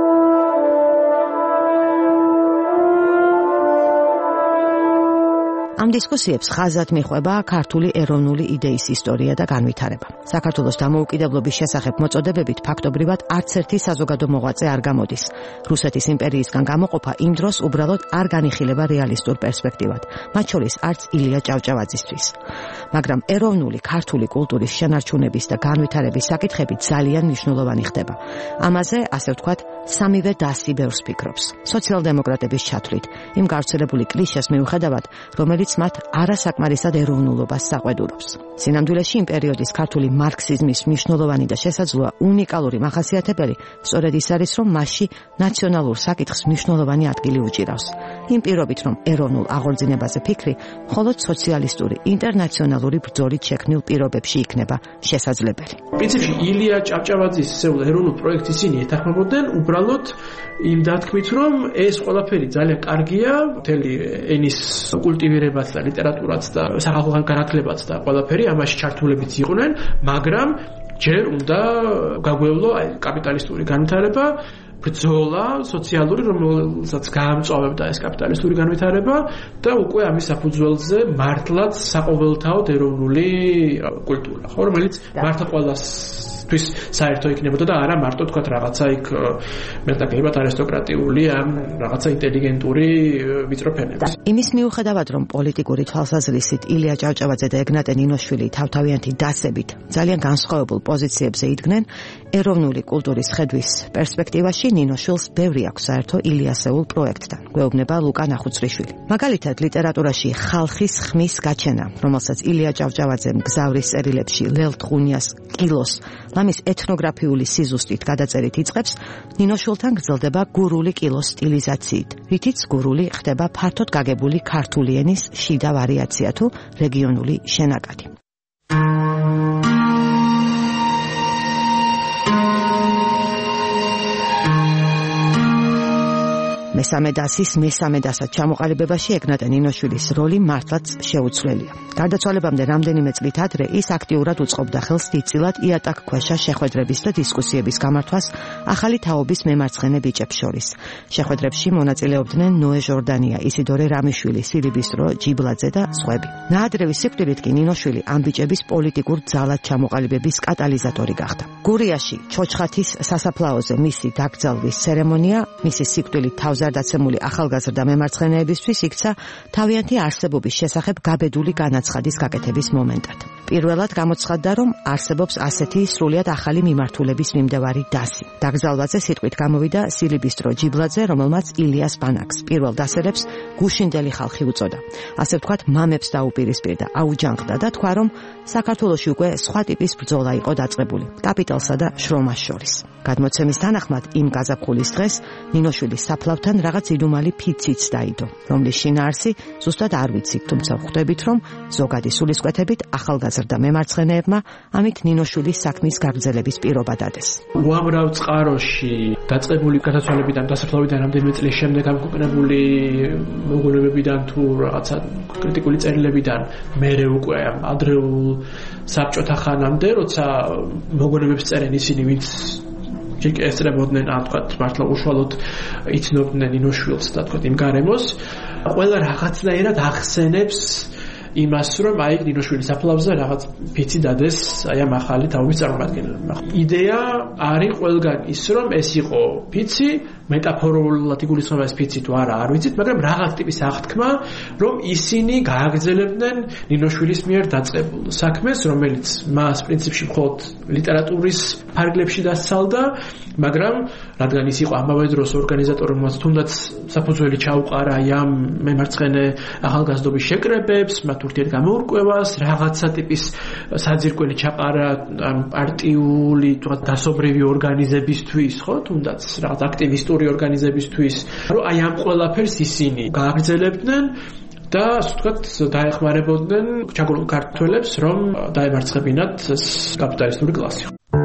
ამ დისკუსიებს ხაზად მიხვება ქართული ეროვნული იდეის ისტორია და განვითარება. საქართველოს დამოუკიდებლობის შესახებ მოწოდებებით ფაქტობრივად არც ერთი საზოგადო მოღვაწე არ გამოდის. რუსეთის იმპერიისგან გამოყოფა იმ დროს უბრალოდ არ განიხილება რეალისტურ პერსპექტივად, მათ შორის არც ილია ჭავჭავაძისთვის. მაგრამ ეროვნული ქართული კულტურის შენარჩუნების და განვითარების საკითხები ძალიან მნიშვნელოვანი ხდება. ამაზე, ასე ვთქვათ, სამივე დასი ბევრს ფიქრობს. სოციალ-დემოკრატების ჩათვლით, იმ გავრცელებული კლიშეს მიუხედავად, რომელიც მათ არასაკმარისად ეროვნულობას საყვედურობს. სინამდვილეში იმ პერიოდის ქართული მარქსიზმის მნიშვნელოვანი და შესაძლოა უნიკალური მახასიათებელი სწორედ ის არის, რომ მასში ნაციონალურ საკითხს მნიშვნელოვანი ადგილი უჭირავს. იმ პირობით, რომ ეროვნულ აღორძინებაზე ფიქრი მხოლოდ სოციალისტური ინტერნაციონალური ბრძოლით შექმნილ პირობებში იქნება შესაძლებელი. პრინციპში ილია ჭავჭავაძის ეროვნულ პროექტს ისინი ეთანხმებოდნენ უბრალოდ იმ დათქმით, რომ ეს ყველაფერი ძალიან კარგია, მთელი ენის კულტივირებაც და ლიტერატურაც და სახალხო განათლებაც და ყველაფერი ამაში ჩართულებიც იყვნენ, მაგრამ ჯერ უნდა გაგვევლო კაპიტალისტური განვითარება, ბრძოლა სოციალური, რომელსაც გაამწვავებდა ეს კაპიტალისტური განვითარება და უკვე ამის საფუძველზე მართლაც საყოველთაოდ ეროვნული კულტურა, ხო, რომელიც მართლა ყველას თვის საერთო იქნებოდა და არა მარტო თქვა რაღაცა იქ მეტაკლებად არისტოკრატიული ან რაღაცა ინტელიგენტური ვიწრო ფენები. იმის მიუხედავად, რომ პოლიტიკური თვალსაზრისით ილია ჭავჭავაძე და ეგნატე ნინოშვილი თავთავიანთი დასებით ძალიან განსხვავებულ პოზიციებზე იდგნენ, ეროვნული კულტურის ხედვის პერსპექტივაში ნინოშვილს ბევრი აქვს საერთო ილიასეულ პროექტთან, გვეუბნება ლუკა ნახუცრიშვილი. მაგალითად, ლიტერატურაში ხალხის ხმის გაჩენა, რომელსაც ილია ჭავჭავაძე მგზავრის წერილებში ლელთხუნიას კილოს ლამის ეთნოგრაფიული სიზუსტით გადაწერით იწყებს, ნინოშვილთან გრძელდება გურული კილოს სტილიზაციით, რითიც გურული ხდება ფართოდ გაგებული ქართული ენის შიდა ვარიაცია თუ რეგიონული შენაკადი. მესამე დასის მესამე დასად ჩამოყალიბებაში ეგნატე ნინოშვილის როლი მართლაც შეუცვლელია. გარდაცვალებამდე რამდენიმე წლით ადრე ის აქტიურად უწყობდა ხელს დიდწილად იატაკქვეშა შეხვედრების და დისკუსიების გამართვას ახალი თაობის მემარცხენე ბიჭებს შორის. შეხვედრებში მონაწილეობდნენ ნოე ჟორდანია, ისიდორე რამიშვილი, სილიბისტრო ჯიბლაძე და სხვები. ნაადრევი სიკვდილით კი ნინოშვილი ამ ბიჭების პოლიტიკურ ძალად ჩამოყალიბების კატალიზატორი გახდა. გურიაში ჩოჩხათის სასაფლაოზე მისი დაკრძალვის ცერემონია, მისი სიკვდილით თავზარდა გადაცემული ახალგაზრდა მემარცხენეებისთვის იქცა თავიანთი არსებობის შესახებ გაბედული განაცხადის გაკეთების მომენტად. პირველად გამოცხადდა, რომ არსებობს ასეთი სრულიად ახალი მიმართულების მიმდევარი დასი. დაკრძალვაზე სიტყვით გამოვიდა სილიბისტრო ჯიბლაძე, რომელმაც ილიას ბანაკს პირველ დასერებს გუშინდელი ხალხი უწოდა. ასე ვთქვათ, მამებს დაუპირისპირდა, აუჯანყდა და თქვა, რომ საქართველოში უკვე სხვა ტიპის ბრძოლა იყო დაწყებული, კაპიტალსა და შრომას შორის. გადმოცემის თანახმად იმ გაზაფხულის დღეს ნინოშვილის საფლავთან რაღაც იდუმალი ფიციც დაიდო, რომლის შინაარსი ზუსტად არ ვიცით, თუმცა ვხვდებით, რომ ზოგადი სულისკვეთებით ახალგაზრდა მემარცხენეებმა ამით ნინოშვილის საქმის გაგრძელების პირობა დადეს. უამრავ წყაროში დაწყებული გადაცვალებიდან, დასაფლავიდან რამდენიმე წლის შემდეგ ამოგვიყვანებული მოგონებებიდან თუ რაღაცა კრიტიკული წერილებიდან მერე უკვე ადრეულ საბჭოთა ხანამდე, როცა მოგონებებს წერენ ისინი, ვინც ესწრებოდნენ, ან თქვა მართლა უშუალოდ იცნობდნენ ნინოშვილს და თქვა იმ გარემოს, ყველა რაღაცნაირად ახსენებს იმას, რომ აი ნინოშვილის საფლავზე რაღაც ფიცი დადეს აი ამ ახალი თაობის წარმომადგენლებმა. იდეა არის ყველგან ის, რომ ეს იყო ფიცი, მეტაფორულად იგულისხმება ეს ფიცი თუ არა, არ ვიცით, მაგრამ რაღაც ტიპის აღთქმა, რომ ისინი გააგრძელებდნენ ნინოშვილის მიერ დაწყებულ საქმეს, რომელიც მას პრინციპში მხოლოდ ლიტერატურის ფარგლებში დასცალდა, მაგრამ რადგან ის იყო ამავე დროს ორგანიზატორი, რომელსაც თუნდაც საფუძველი ჩაუყარა აი ამ მემარცხენე ახალგაზრდობის შეკრებებს, მათ ურთიერთ გამოურკვევას, რაღაცა ტიპის საძირკველი ჩაყარა ამ პარტიული თუ დასობრივი ორგანიზებისთვის, ხო, თუნდაც რაღაც აქტივისტური ორგანიზებისთვის, რომ აი ამ ყველაფერს ისინი გააგრძელებდნენ და ასე ვთქვათ, დაეხმარებოდნენ ჩაგრულ ქართველებს, რომ დაემარცხებინათ კაპიტალისტური კლასი.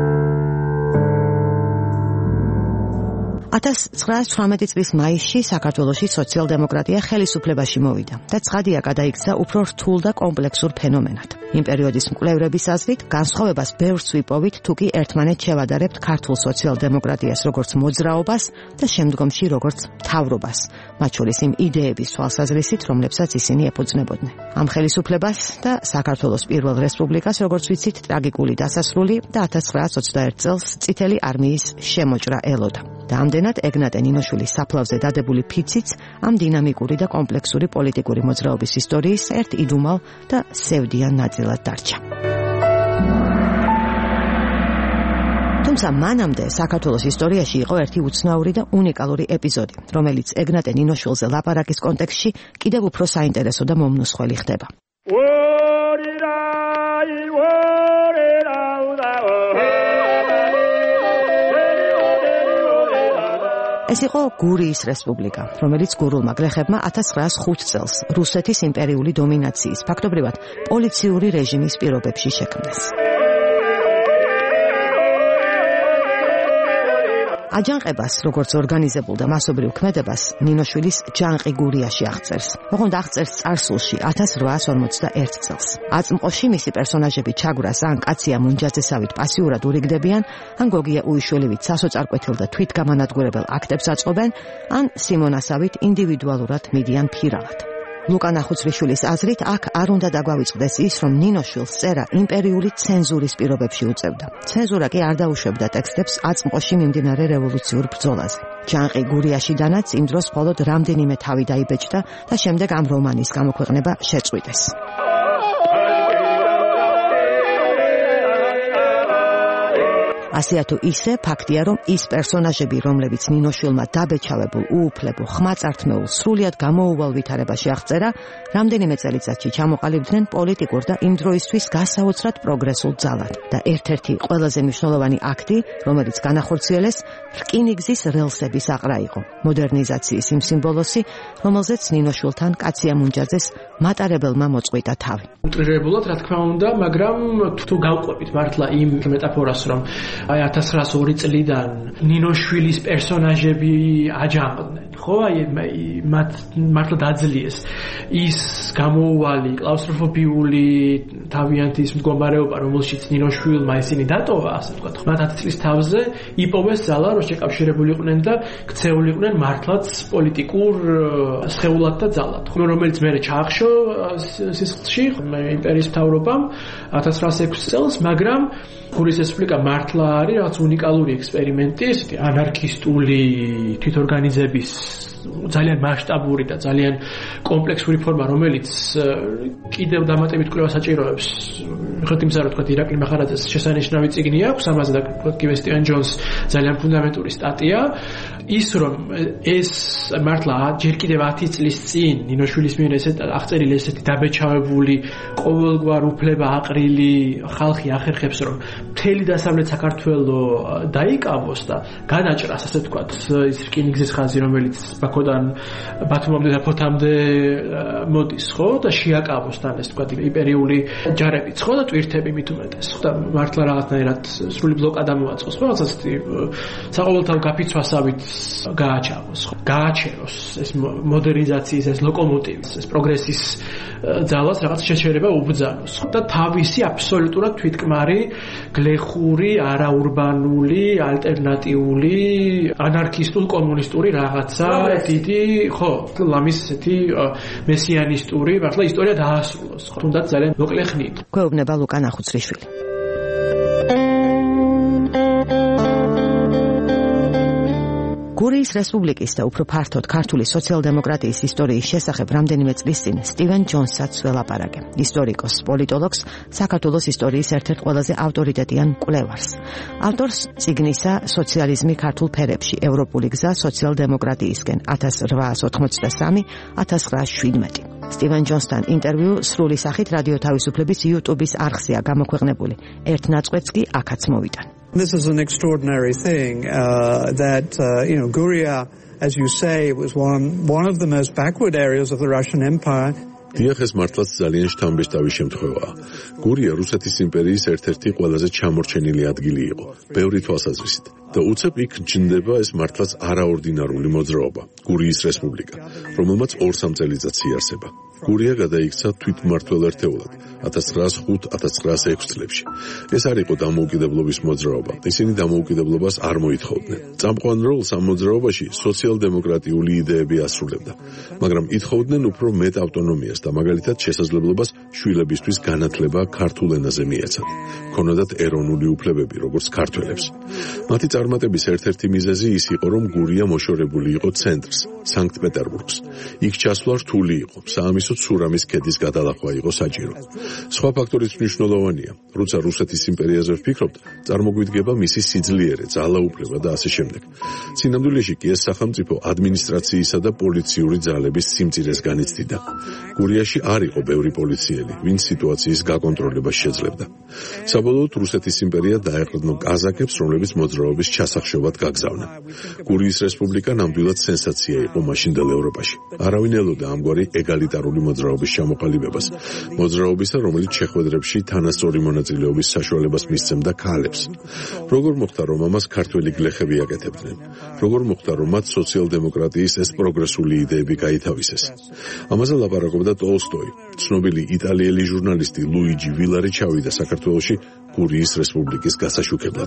ათას ცხრაას ცხრამეტი წლის მაისში საქართველოში სოციალ-დემოკრატია ხელისუფლებაში მოვიდა და ცხადია გადაიქცა უფრო რთულ და კომპლექსურ ფენომენად. იმ პერიოდის მკვლევრების აზრით, განსხვავებას ბევრს ვიპოვით, თუ კი ერთმანეთს შევადარებთ ქართულ სოციალ-დემოკრატიას როგორც მოძრაობას და შემდგომში როგორც მთავრობას, მათ შორის იმ იდეების თვალსაზრისით, რომლებსაც ისინი ეფუძნებოდნენ. ამ ხელისუფლებას და საქართველოს პირველ რესპუბლიკას, როგორც ვიცით, ტრაგიკული დასასრული და ათას ცხრაას ოცდაერთ წელს წითელი არმიის შემოჭრა ელოდა. და ამდენად ეგნატე ნინოშვილის საფლავზე დადებული ფიციც ამ დინამიკური და კომპლექსური პოლიტიკური მოძრაობის ისტორიის ერთ იდუმალ და სევდიან ნაწილად დარჩა. თუმცა მანამდე საქართველოს ისტორიაში იყო ერთი უცნაური და უნიკალური ეპიზოდი, რომელიც ეგნატე ნინოშვილზე ლაპარაკის კონტექსტში კიდევ უფრო საინტერესო და მომნუსხველი ხდება. ეს იყო გურიის რესპუბლიკა, რომელიც გურულმა გლეხებმა ათას ცხრაას ხუთ წელს რუსეთის იმპერიული დომინაციის, ფაქტობრივად პოლიციური რეჟიმის პირობებში შექმნეს. აჯანყებას, როგორც ორგანიზებულ და მასობრივ ქმედებას, ნინოშვილის ჯანყი გურიაში აღწერს. ოღონდ აღწერს წარსულში ათას რვაას ორმოცდაერთ წელს. აწმყოში მისი პერსონაჟები ჩაგვრას ან კაცია მუნჯაძესავით პასიურად ურიგდებიან, ან გოგია უიშვილივით სასოწარკვეთილ და თვითგამანადგურებელ აქტებს აწყობენ, ან სიმონასავით ინდივიდუალურად მიდიან ფირავად. ლუკა ნახუცრიშვილის აზრით, აქ არ უნდა დაგვავიწყდეს ის, რომ ნინოშვილს წერა იმპერიული ცენზურის პირობებში უწევდა. ცენზურა კი არ დაუშვებდა ტექსტებს აწმყოში მიმდინარე რევოლუციურ ბრძოლაზე. ჯანყი გურიაშიდანაც იმ დროს მხოლოდ რამდენიმე თავი დაიბეჭდა და შემდეგ ამ რომანის გამოქვეყნება შეწყვიტეს. ასეა თუ ისე, ფაქტია, რომ ის პერსონაჟები, რომლებიც ნინოშვილმა დაბეჭავებულ, უუფლებო, ხმაწართმეულ, სრულიად გამოუვალ ვითარებაში აღწერა, რამდენიმე წელიწადში ჩამოყალიბდნენ პოლიტიკურ და იმ დროისთვის გასაოცრად პროგრესულ ძალად. და ერთ-ერთი ყველაზე მნიშვნელოვანი აქტი, რომელიც განახორციელეს, რკინიგზის რელსების აყრა იყო, მოდერნიზაციის იმ სიმბოლოსი, რომელზეც ნინოშვილთან კაცია მუნჯაძეს მატარებელმა მოწყვიტა თავი. უტრირებულად, რა თქმა უნდა, მაგრამ თუ გავყვებით მართლა იმ მეტაფორას, რომ აი ათას ცხრაას ორი წლიდან ნინოშვილის პერსონაჟები აჯანყდნენ, ხო? აი მათ მართლა დაძლიეს ის გამოუვალი კლაუსტროფობიული თავიანთი ის მდგომარეობა, რომელშიც ნინოშვილმა ისინი დატოვა, ასე ვთქვათ, ხმათათი წლის თავზე იპოვეს ძალა, რომ შეკავშირებულიყვნენ და ქცეულიყვნენ მართლაც პოლიტიკურ სხეულად და ძალად, რომელიც მერე ჩაახშო სისხლში იმპერიის მთავრობამ ათას ცხრაას ექვსი წელს, მაგრამ გურიის რესპუბლიკა მართლა არის რაღაც უნიკალური ექსპერიმენტი, ესეთი ანარქისტული თვითორგანიზების ძალიან მასშტაბური და ძალიან კომპლექსური ფორმა, რომელიც კიდევ დამატებით კვლევა საჭიროებს. მიხოთ იმისა, რომ თქვა ირაკლი მახარაძეს შესანიშნავი წიგნი აქვს, ამაზე და კიდევ სტივენ ჯონს ძალიან ფუნდამენტური სტატია. ის რომ ეს მართლა ჯერ კიდევ ათი წლის წინ ნინოშვილის მიერ ესეთ აღწერილი ესეთი დაბეჭავებული ყოველგვარ უფლება აყრილი ხალხი ახერხებს, რომ მთელი დასავლეთ საქართველო დაიკავოს და განაჭრას, ასე ვთქვათ, ის რკინიგზის ხაზი, რომელიც ბაქოდან ბათუმამდე და ფოთამდე მოდის, ხო, და შეაკავოს თან ეს ვთქვათ იმპერიული ჯარებიც, ხო, და ტვირთები მით უმეტეს, ხო, და მართლა რაღაცნაირად სრული ბლოკადა მოაწყოს, ხო, რაღაცა საყოველთაო გაფიცვასავით გააჩაღოს, ხო, გააჩეროს ეს მოდერნიზაციის ეს ლოკომოტივის, ეს პროგრესის ძალას რაღაც შეჩერება უბრძანოს, ხო, და თავისი აბსოლუტურად თვითკმარი, გლეხური, არაურბანული, ალტერნატიული, ანარქისტულ კომუნისტური რაღაცა დიდი, ხო, ლამის ესეთი მესიანისტური, მართლა ისტორია დაასრულოს, ხო, თუნდაც ძალიან მოკლე ხნით. გვეუბნება ლუკა ნახუცრიშვილი. გურიის რესპუბლიკის და უფრო ფართოდ ქართული სოციალ-დემოკრატიის ისტორიის შესახებ რამდენიმე წლის წინ სტივენ ჯონსაც ველაპარაკე. ისტორიკოს, პოლიტოლოგს, საქართველოს ისტორიის ერთ-ერთ ყველაზე ავტორიტეტიან მკვლევარს. ავტორს წიგნისა სოციალიზმი ქართულ ფერებში, ევროპული გზა სოციალ-დემოკრატიისკენ ათას რვაას ოცდამოცდასამი ათას ცხრაას შვიდმეტი. სტივენ ჯონსთან ინტერვიუ სრული სახით რადიო თავისუფლების YouTube-ის არხზეა გამოქვეყნებული. ერთ ნაწყვეტს კი აქაც მოვიტან. This is an extraordinary thing uh, that, uh, you know, Guria, as you say, was one, one of the most backward areas of the Russian Empire. დიახ, ეს მართლაც ძალიან შთამბეჭდავი შემთხვევაა. გურია რუსეთის იმპერიის ერთ-ერთი ყველაზე ჩამორჩენილი ადგილი იყო, ბევრი თვალსაზრისით. და უცებ იქ ჩნდება ეს მართლაც არაორდინარული მოძრაობა, გურიის რესპუბლიკა, რომელმაც ორ სამწელიწადს იარსება. გურია გადაიქცა თვითმმართველ ერთეულად ათას ცხრაას ხუთ ათას ცხრაას ექვს წლებში. ეს არ იყო დამოუკიდებლობის მოძრაობა. ისინი დამოუკიდებლობას არ მოითხოვდნენ. წამყვან როლს ამ მოძრაობაში სოციალ-დემოკრატიული იდეები ასრულებდა, მაგრამ ითხოვდნენ უფრო მეტ ავტონომიას და მაგალითად შესაძლებლობას შვილებისთვის განათლება ქართულ ენაზე მიეცათ. ქონოდათ ეროვნული უფლებები, როგორც ქართველებს. მათი წარმატების ერთ-ერთი მიზეზი ის იყო, რომ გურია მოშორებული იყო ცენტრს, სანქტ-პეტერბურგს. იქ ჩასვლა რთული იყო, საამისო სურამის ქედის გადალახვა იყო საჭირო. სხვა ფაქტორიც მნიშვნელოვანია, როცა რუსეთის იმპერიაზე ვფიქრობთ, წარმოგვიდგება მისი სიძლიერე, ძალაუფლება და ასე შემდეგ. სინამდვილეში კი ეს სახელმწიფო ადმინისტრაციისა და პოლიციური ძალების სიმწირეს განიცდიდა. გურიაში არ იყო ბევრი პოლიციელი, ვინც სიტუაციის გაკონტროლებას შეძლებდა. საბოლოოდ რუსეთის იმპერია დაეყრდნო კაზაკებს, რომლებიც მოძრაობის ჩასახშობად გაგზავნა. გურიის რესპუბლიკა ნამდვილად სენსაცია იყო მაშინდელ ევროპაში. არავინ ელოდა ამგვარი ეგალიტარული მოძრაობის ჩამოყალიბებას, მოძრაობისა, რომელიც შეხვედრებში თანასწორი მონაწილეობის საშუალებას მისცემდა ქალებს. როგორ მოხდა, რომ ამას ქართველი გლეხები აკეთებდნენ? როგორ მოხდა, რომ მათ სოციალ-დემოკრატიის ეს პროგრესული იდეები გაითავისეს? ამაზე ლაპარაკობდა ტოლსტოი. ცნობილი იტალიელი ჟურნალისტი ლუიჯი ვილარი ჩავიდა საქართველოში გურიის რესპუბლიკის გასაშუქებლად.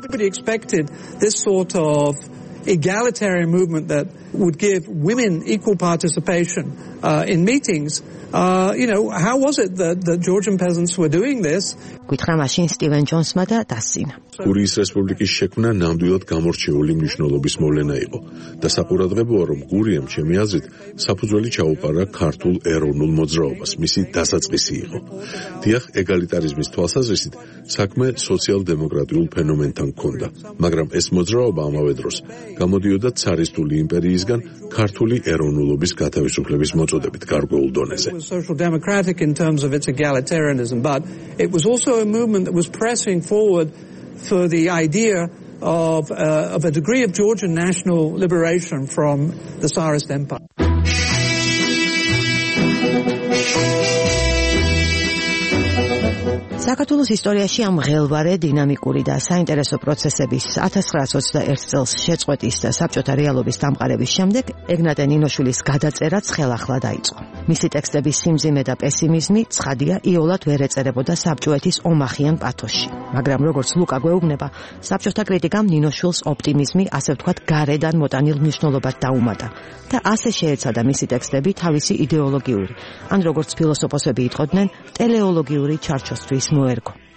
Egalitarian movement that would give women equal participation uh, in meetings. Uh, you know, how was it that the Georgian peasants were doing this? გითხრა მაშინ სტივენ ჯონსმა და დასცინა. გურიის რესპუბლიკის შექმნა ნამდვილად გამორჩეული მნიშვნელობის მოვლენა იყო და საყურადღებოა, რომ გურიამ, ჩემი აზრით, საფუძველი ჩაუყარა ქართულ ეროვნულ მოძრაობას, მისი დასაწყისი იყო. დიახ, ეგალიტარიზმის თვალსაზრისით საქმე სოციალ-დემოკრატიულ ფენომენთან ჰქონდა, მაგრამ ეს მოძრაობა ამავე დროს გამოდიოდა ცარისტული იმპერიისგან ქართული ეროვნულობის გათავისუფლების მოწოდებით გარკვეულ დონეზე. Social democratic in terms of its egalitarianism, but it was also a movement that was pressing forward for the idea of, uh, of a degree of Georgian national liberation from the Tsarist Empire. საქართველოს ისტორიაში ამ ღელვარე, დინამიკური და საინტერესო პროცესების ათას ცხრაას ოცდაერთ წელს შეწყვეტის და საბჭოთა რეალობის დამყარების შემდეგ ეგნატე ნინოშვილის გადაწერაც ხელახლა დაიწყო. მისი ტექსტების სიმძიმე და პესიმიზმი ცხადია იოლად ვერ ეწერებოდა საბჭოეთის ომახიან პათოსში. მაგრამ როგორც ლუკა გვეუბნება, საბჭოთა კრიტიკამ ნინოშვილს ოპტიმიზმი, ასე ვთქვათ, გარედან მოტანილ მნიშვნელობად დაუმატა და ასე შეეცადა მისი ტექსტები თავისი იდეოლოგიური, ან როგორც ფილოსოფოსები იტყოდნენ, ტელეოლოგიური ჩარჩოსთვის მოერგო.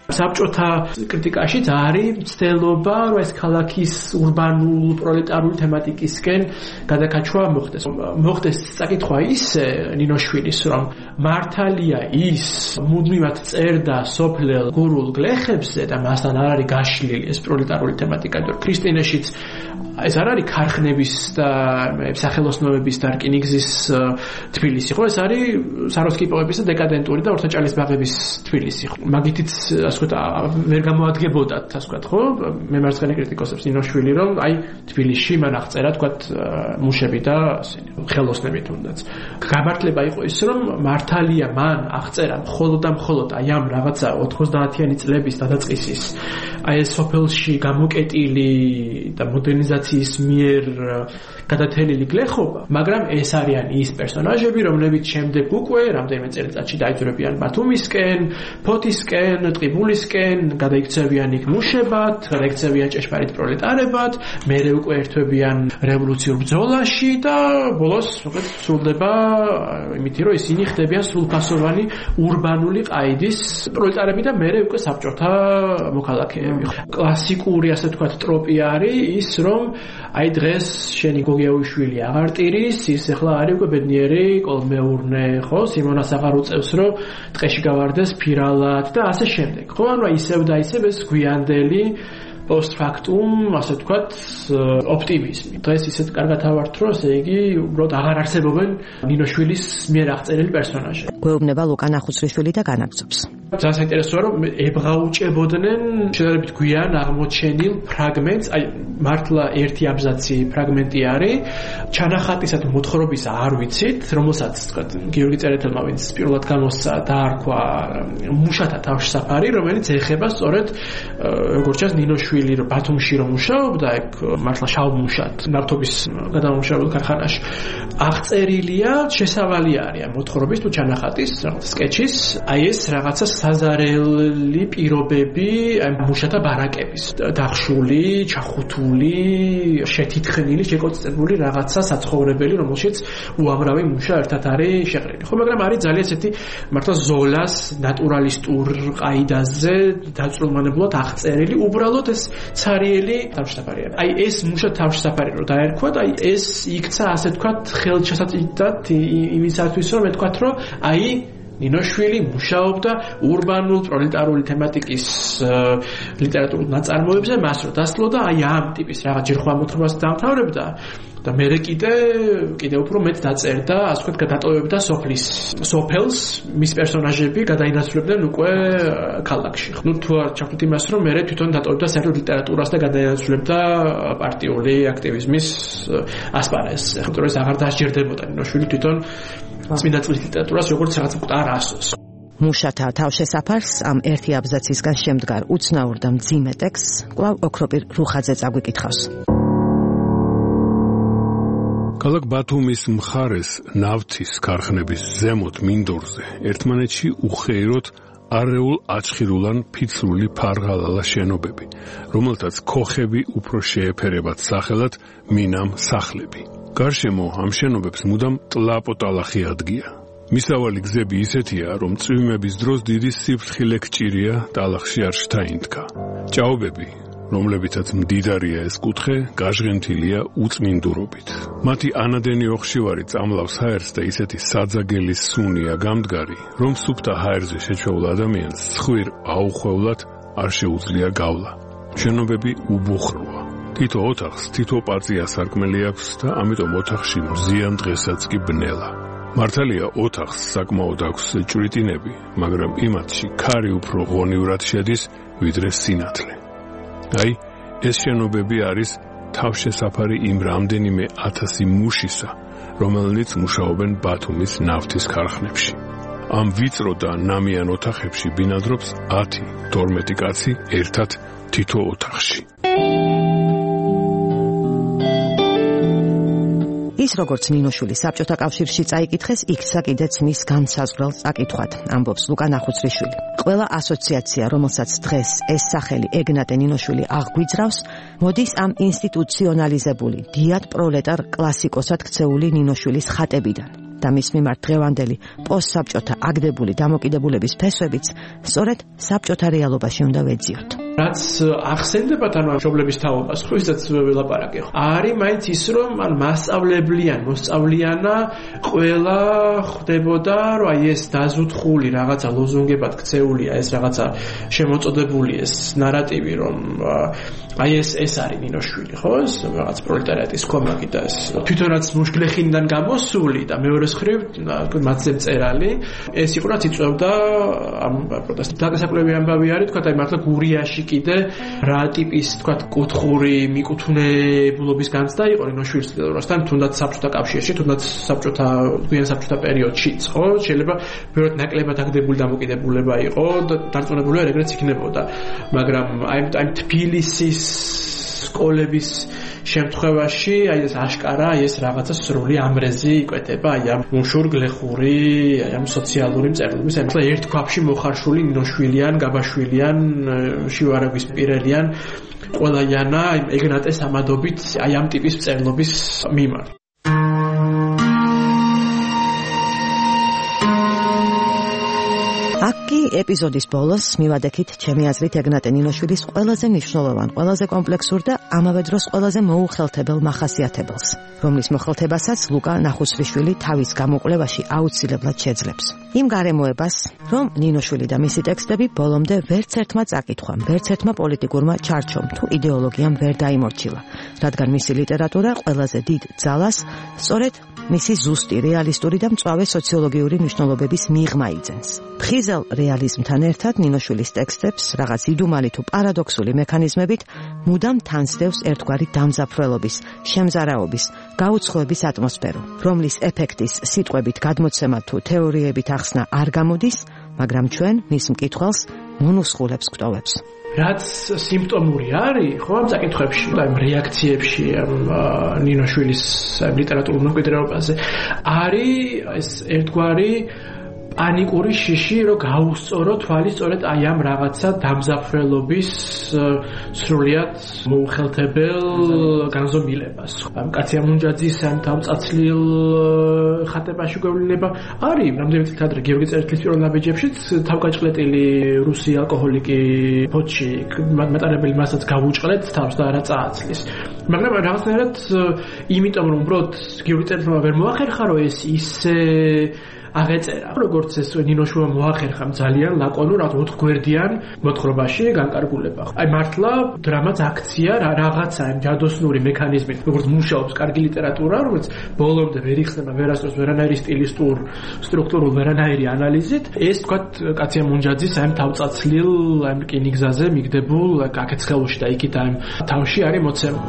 საბჭოთა კრიტიკაშიც არის მცდელობა, რომ ეს ქალაქის ურბანულ პროლეტარული თემატიკისკენ გადაკაჩვა მოხდეს. მოხდეს წაკითხვა ისე ნინოშვილის, რომ მართალია ის მუდმივად წერდა სოფლელ გურულ გლეხებზე და მასთან არ არის გაშლილი ეს პროლეტარული თემატიკა, და ქრისტინეშიც ეს არ არის ქარხნების და სახელოსნოების და რკინიგზის თბილისი, ხო ეს არის საროსკიპოების და დეკადენტური და ორთაჭალის ბაღების თბილისი. მაგითიც ასე ვთქვათ ვერ გამოადგებოდათ, ასე ვთქვათ, ხო? მემარცხენე კრიტიკოსებს ნინოშვილი, რომ აი თბილისში მან აღწერა, ვთქვათ, მუშები და ასენი ხელოსნები თუნდაც. გამართლება იყო ის, რომ მართალია მან აღწერა მხოლოდ და მხოლოდ აი ამ რაღაცა ოთხმოცდაათიანი წლების დადაწყისის აი ეს სოფელში გამოკეტილი და მოდერნიზაციის მიერ გადათენილი გლეხობა, მაგრამ ეს არიან ის პერსონაჟები, რომლებიც შემდეგ უკვე რამდენიმე წელიწადში დაიძვრებიან ბათუმისკენ, ფოთისკენ, ტყიბულისკენ, გადაიქცევიან იქ მუშებად, გადაიქცევიან ჭეშმარიტ პროლეტარებად, მერე უკვე ერთვებიან რევოლუციურ ბრძოლაში და ბოლოს უკვე სრულდება იმითი, რომ ისინი ხდებიან სრულფასოვანი ურბანული ყაიდის პროლეტარები და მერე უკვე საბჭოთა მოქალაქეები. კლასიკური, ასე ვთქვათ, ტროპი არის ის, რომ აი დღეს შენი გოგიაუშვილი აღარ ტირის, ის ახლა არის უკვე ბედნიერი კოლმეურნე, ხო? სიმონას აღარ უწევს, რომ ტყეში გავარდეს ფირალად და ასე შემდეგ. ხო, ანუ ისევ და ისევ ეს გვიანდელი post-factum, ასე ვთქვათ, ოპტიმიზმი. დღეს ისეთ კარგად ავართ, რომ ესე იგი უბრალოდ აღარ არსებობენ ნინოშვილის მიერ აღწერილი პერსონაჟები. გვეუბნება ლუკა ნახუცრიშვილი და განაგზობს. ძალიან საინტერესოა, რომ ებღაუჭებოდნენ შედარებით გვიან აღმოჩენილ ფრაგმენტს, აი მართლა ერთი აბზაცი ფრაგმენტი არის, ჩანახატისა თუ მოთხრობისა არ ვიცით, რომელსაც თქვა გიორგი წერეთელმა, ვინც პირველად გამოსცა, დაარქვა მუშათა თავშესაფარი, რომელიც ეხება სწორედ როგორც ჩანს ნინოშვილი, რომ ბათუმში რომ მუშაობდა, ეგ მართლა შავ მუშად, ნავთობის გადამამუშავებელ ქარხანაში. აღწერილია, შესავალი არის ამ მოთხრობის თუ ჩანახატის, რაღაც სკეჩის, აი ეს რაღაცა საზარელი პირობები ამ მუშათა ბარაკების, დახშული, ჩახუთული, შეთითხნილი, შეკოწებული რაღაცა საცხოვრებელი, რომელშიც უამრავი მუშა ერთად არის შეყრილი. ხო, მაგრამ არის ძალიან ესეთი მართლა ზოლას ნატურალისტურ ყაიდაზე დაწვრილმანებლად აღწერილი, უბრალოდ ეს ცარიელი თავშესაფარი. აი ეს მუშა თავშესაფარი რო დაერქვა და აი ეს იქცა, ასე ვთქვათ, ხელჩასაწიდად იმისათვის, რომ ეთქვათ, რომ აი ნინოშვილი მუშაობდა ურბანულ პროლეტარული თემატიკის ლიტერატურულ ნაწარმოებზე, მას რო დასძლო და აი ამ ტიპის რაღაც ჯირხვა მოთხრობას დაამთავრებდა და მერე კიდე კიდე უფრო მეტ დაწერდა, ასე ვთქვათ, გადატოვებდა სოფლის სოფელს, მის პერსონაჟები გადაინაცვლებდნენ უკვე ქალაქში. ნუ თუ არ ჩავთვლით იმას, რომ მერე თვითონ დატოვებდა საერთოდ ლიტერატურას და გადაინაცვლებდა პარტიული აქტივიზმის ასპარეზს. ეხლა თუ ეს აღარ დასჯერდებოდა ნინოშვილი თვითონ წმინდა წყლის ლიტერატურას როგორც რაღაც მკვდარ ასოს. მუშათა თავშესაფარს ამ ერთი აბზაცისგან შემდგარ უცნაურ და მძიმე ტექსტს კვლავ ოქროპირ რუხაძე წაგვიკითხავს. ქალაქ ბათუმის მხარეს ნავთის ქარხნების ზემოთ მინდორზე ერთმანეთში უხეიროდ არეულ აჩხირულან ფიცრული ფარღალალა შენობები, რომელთაც ქოხები უფრო შეეფერებათ სახელად მინამ სახლები. გარშემო ამ შენობებს მუდამ ტლაპოტალახი ადგია. მისავალი გზები ისეთია, რომ წვიმების დროს დიდი სიფრთხილე გჭირია ტალახში არ შთაინთქა. ჭაობები, რომლებიცაც მდიდარია ეს კუთხე, გაჟღენთილია უწმინდურობით. მათი ანადენი ოხშივარი წამლავს ჰაერს და ისეთი საძაგელი სუნია გამდგარი, რომ სუფთა ჰაერზე შეჩვეულ ადამიანს ცხვირ აუხვევლად არ შეუძლია გავლა. შენობები უბუხროა. თითო ოთახს თითო პაწია სარკმელი აქვს და ამიტომ ოთახში მზიან დღესაც კი ბნელა. მართალია ოთახს საკმაოდ აქვს ჭვრიტინები, მაგრამ იმათში ქარი უფრო ღონივრად შედის, ვიდრე სინათლე. აი, ეს შენობები არის თავშესაფარი იმ რამდენიმე ათასი მუშისა, რომელნიც მუშაობენ ბათუმის ნავთის ქარხნებში. ამ ვიწრო და ნამიან ოთახებში ბინადრობს ათი თორმეტი კაცი ერთად თითო ოთახში. ის როგორც ნინოშვილი საბჭოთა კავშირში წაიკითხეს, იქცა კიდეც მის განსაზღვრელ წაკითხვად, ამბობს ლუკა ნახუცრიშვილი. ყველა ასოციაცია, რომელსაც დღეს ეს სახელი ეგნატე ნინოშვილი აღგვიძრავს, მოდის ამ ინსტიტუციონალიზებული, დიად პროლეტარ კლასიკოსად ქცეული ნინოშვილის ხატებიდან. და მის მიმართ დღევანდელი პოსტსაბჭოთა აგდებული დამოკიდებულების ფესვებიც სწორედ საბჭოთა რეალობაში უნდა ვეძიოთ. რაც ახსენდებათ ანუ მშობლების თაობას, ხო ისაც ველაპარაკე. არის მაინც ის რომ ან მასწავლებლიან, მოსწავლიანა ყველა ხდებოდა, რომ აი ეს დაზუთხული რაღაცა ლოზუნგებად ქცეულია, ეს რაღაცა შემოწოდებული ეს ნარატივი, რომ აი ეს ეს არის ნინოშვილი, ხო? ეს რაღაც პროლეტარიატის კომაკი და ეს თვითონაც მუშგლეხინიდან გამოსული და მეორე მხრივ მათზე მწერალი, ეს იყო რაც იწვევდა ამ პროტესტს. დაგასაკვლევი ამბავი არის, თქვა აი მართლა გურიაში კიდე რა ტიპის თქვა კუთხური მიკუთვნებულობის განცდა იყო ნინოშვილის ლიტერატურასთან, თუნდაც საბჭოთა კავშირში, თუნდაც საბჭოთა გვიან საბჭოთა პერიოდშიც, ხო? შეიძლება ბევრად ნაკლებად აგდებული დამოკიდებულება იყო და დარწმუნებული ვარ ეგრეც იქნებოდა. მაგრამ აი აი თბილისის სკოლების შემთხვევაში აი ეს აშკარა აი ეს რაღაცა სრული ამრეზი იკვეთება აი ამ მუშურგლეხური აი ამ სოციალური მწერლობის აი ახლა ერთ ქვაბში მოხარშული ნინოშვილიან, გაბაშვილიან, შივარაგვის პირელიან ყველაიანა აი ეგნატეს ამადობით აი ამ ტიპის მწერლობის მიმართ. Აკი ეპიზოდის ბოლოს მივადექით ჩემი აზრით ეგნატე ნინოშვილის ყველაზე მნიშვნელოვან, ყველაზე კომპლექსურ და ამავე დროს ყველაზე მოუხელთებელ მახასიათებელს, რომლის მოხელთებასაც ლუკა ნახუცრიშვილი თავის გამოკვლევაში აუცილებლად შეძლებს. იმ გარემოებას, რომ ნინოშვილი და მისი ტექსტები ბოლომდე ვერც ერთმა წაკითხვა, ვერც ერთმა პოლიტიკურმა ჩარჩომ თუ იდეოლოგიამ ვერ დაიმორჩილა, რადგან მისი ლიტერატურა ყველაზე დიდ ძალას სწორედ მისი ზუსტი, რეალისტური და მწვავე სოციოლოგიური მნიშვნელობების მიღმა იძენს. ფხიზელ რეალიზმთან ერთად ნინოშვილის ტექსტებს რაღაც იდუმალი თუ პარადოქსული მექანიზმებით მუდამ თანსდევს ერთგვარი დამზაფრველობის, შემზარაობის, გაუცხოების ატმოსფერო, რომლის ეფექტის სიტყვებით გადმოცემა თუ თეორიებით ახსნა არ გამოდის, მაგრამ ჩვენ მის მკითხველს მონუსხულებს გვტოვებს. რაც სიმპტომური არის, ხო, ამ საკითხებში, ამ რეაქციებში, ამ ნინოშვილის ლიტერატურულ მემკვიდრეობაზე, არის ეს ერთგვარი პანიკური შიში, რომ გაუსწორო თვალი სწორედ აი ამ რაღაცა დამზაფრველობის სრულიად მოუხელთებელ განზომილებას. ამ კაცია მუნჯაძის ამ თავწაცლილ ხატებაში გვევლინება არის რამდენიმე წელი ადრე გიორგი წერეთლის პირველ ნაბიჯებშიც თავგაჭყლეტილი რუსი ალკოჰოლიკი ფოჩი მატარებელი მასაც გავუჭყლეთ თავს და არა წააცლის. მაგრამ რაღაცნაირად იმიტომ რომ უბრალოდ გიორგი წერეთლმა ვერ მოახერხა რომ ეს ისე აღეწერა, როგორც ეს ნინოშვილმა მოახერხა ძალიან ლაკონურად ოთხგვერდიან მოთხრობაში განკარგულება. აი მართლა დრამაც აქცია რა რაღაცა იმ ჯადოსნური მექანიზმით, როგორც მუშაობს კარგი ლიტერატურა, როგორც ბოლომდე ვერ იხსნება ვერასდროს ვერანაირი სტილისტურ, სტრუქტურულ ვერანაირი ანალიზით, ეს თქვათ კაცია მუნჯაძის ამ თავწაცლილ ამ რკინიგზაზე მიგდებულ აქეთ ხელოში და იქით ამ თავში არის მოცემული.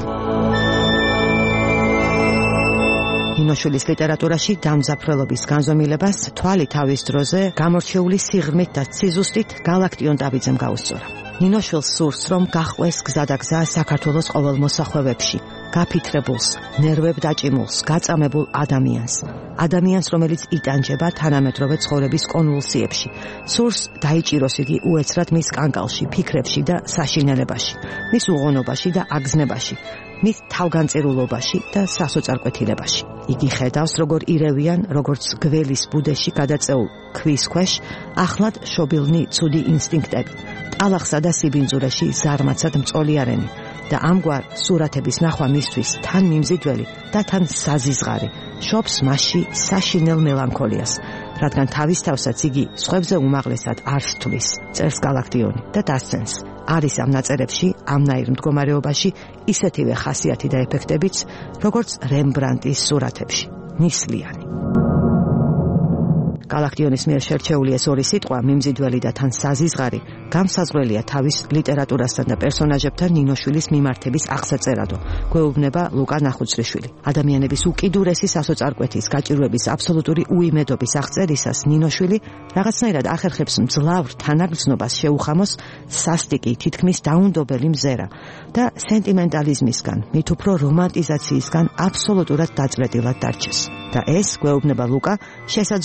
ნინოშვილის ლიტერატურაში დამზაფრველობის განზომილებას თვალი თავის დროზე გამორჩეული სიღრმით და ციზუსტით გალაქტიონ დავიძემ გაუსწორა. ნინოშვილს სურს, რომ გაჰყვეს გზა და გზა საქართველოს ყოველ მოსახვევებში, გაფითრებულს, ნერვებ დაჭიმულს, გაწამებულ ადამიანს. ადამიანს, რომელიც იტანჯება თანამედროვე ცხოვრების კონვულსიებში. სურს დაიჭიროს იგი უეცრად მის კანკალში, ფიქრებში და საშინელებაში, მის უღონობაში და აგზნებაში. მის თავგანწირულობაში და სასოწარკვეთილებაში. იგი ხედავს, როგორ ირევიან, როგორც გველის ბუდეში გადაწეულ ქვის ქვეშ, ახლად შობილნი ცუდი ინსტინქტები, ტალახსა და სიბინძურეში ზარმაცად მწოლიარენი და ამგვარ სურათების ნახვა მისთვის თან მიმზიდველი და თან საზიზღარი, შობს მასში საშინელ მელანქოლიას, რადგან თავის თავსაც იგი სხვებზე უმაღლესად არ სთვლის, წერს გალაქტიონი და დასცენს. არის ამ ნაწერებში, ამნაირ მდგომარეობაში ისეთივე ხასიათი და ეფექტებიც, როგორც რემბრანდტის სურათებში, ნისლიანი. გალაქტიონის მიერ შერჩეული ეს ორი სიტყვა, მიმზიდველი და თან საზიზღარი, გამსაზღვრელია თავის ლიტერატურასთან და პერსონაჟებთან ნინოშვილის მიმართების აღსაწერადო. გვეუბნება ლუკა ნახუცრიშვილი. ადამიანების უკიდურესი სასოწარკვეთის გაჭირვების აბსოლუტური უიმედობის აღწერისას ნინოშვილი რაღაცნაირად ახერხებს მძლავრ თანაგრძნობას შეუხამოს სასტიკი, თითქმის დაუნდობელი მზერა და სენტიმენტალიზმისგან, მით უფრო რომანტიზაციისგან აბსოლუტურად დაწყვეტილად დარჩეს. და ეს, გვეუბნება ლუკა, შესაძლოა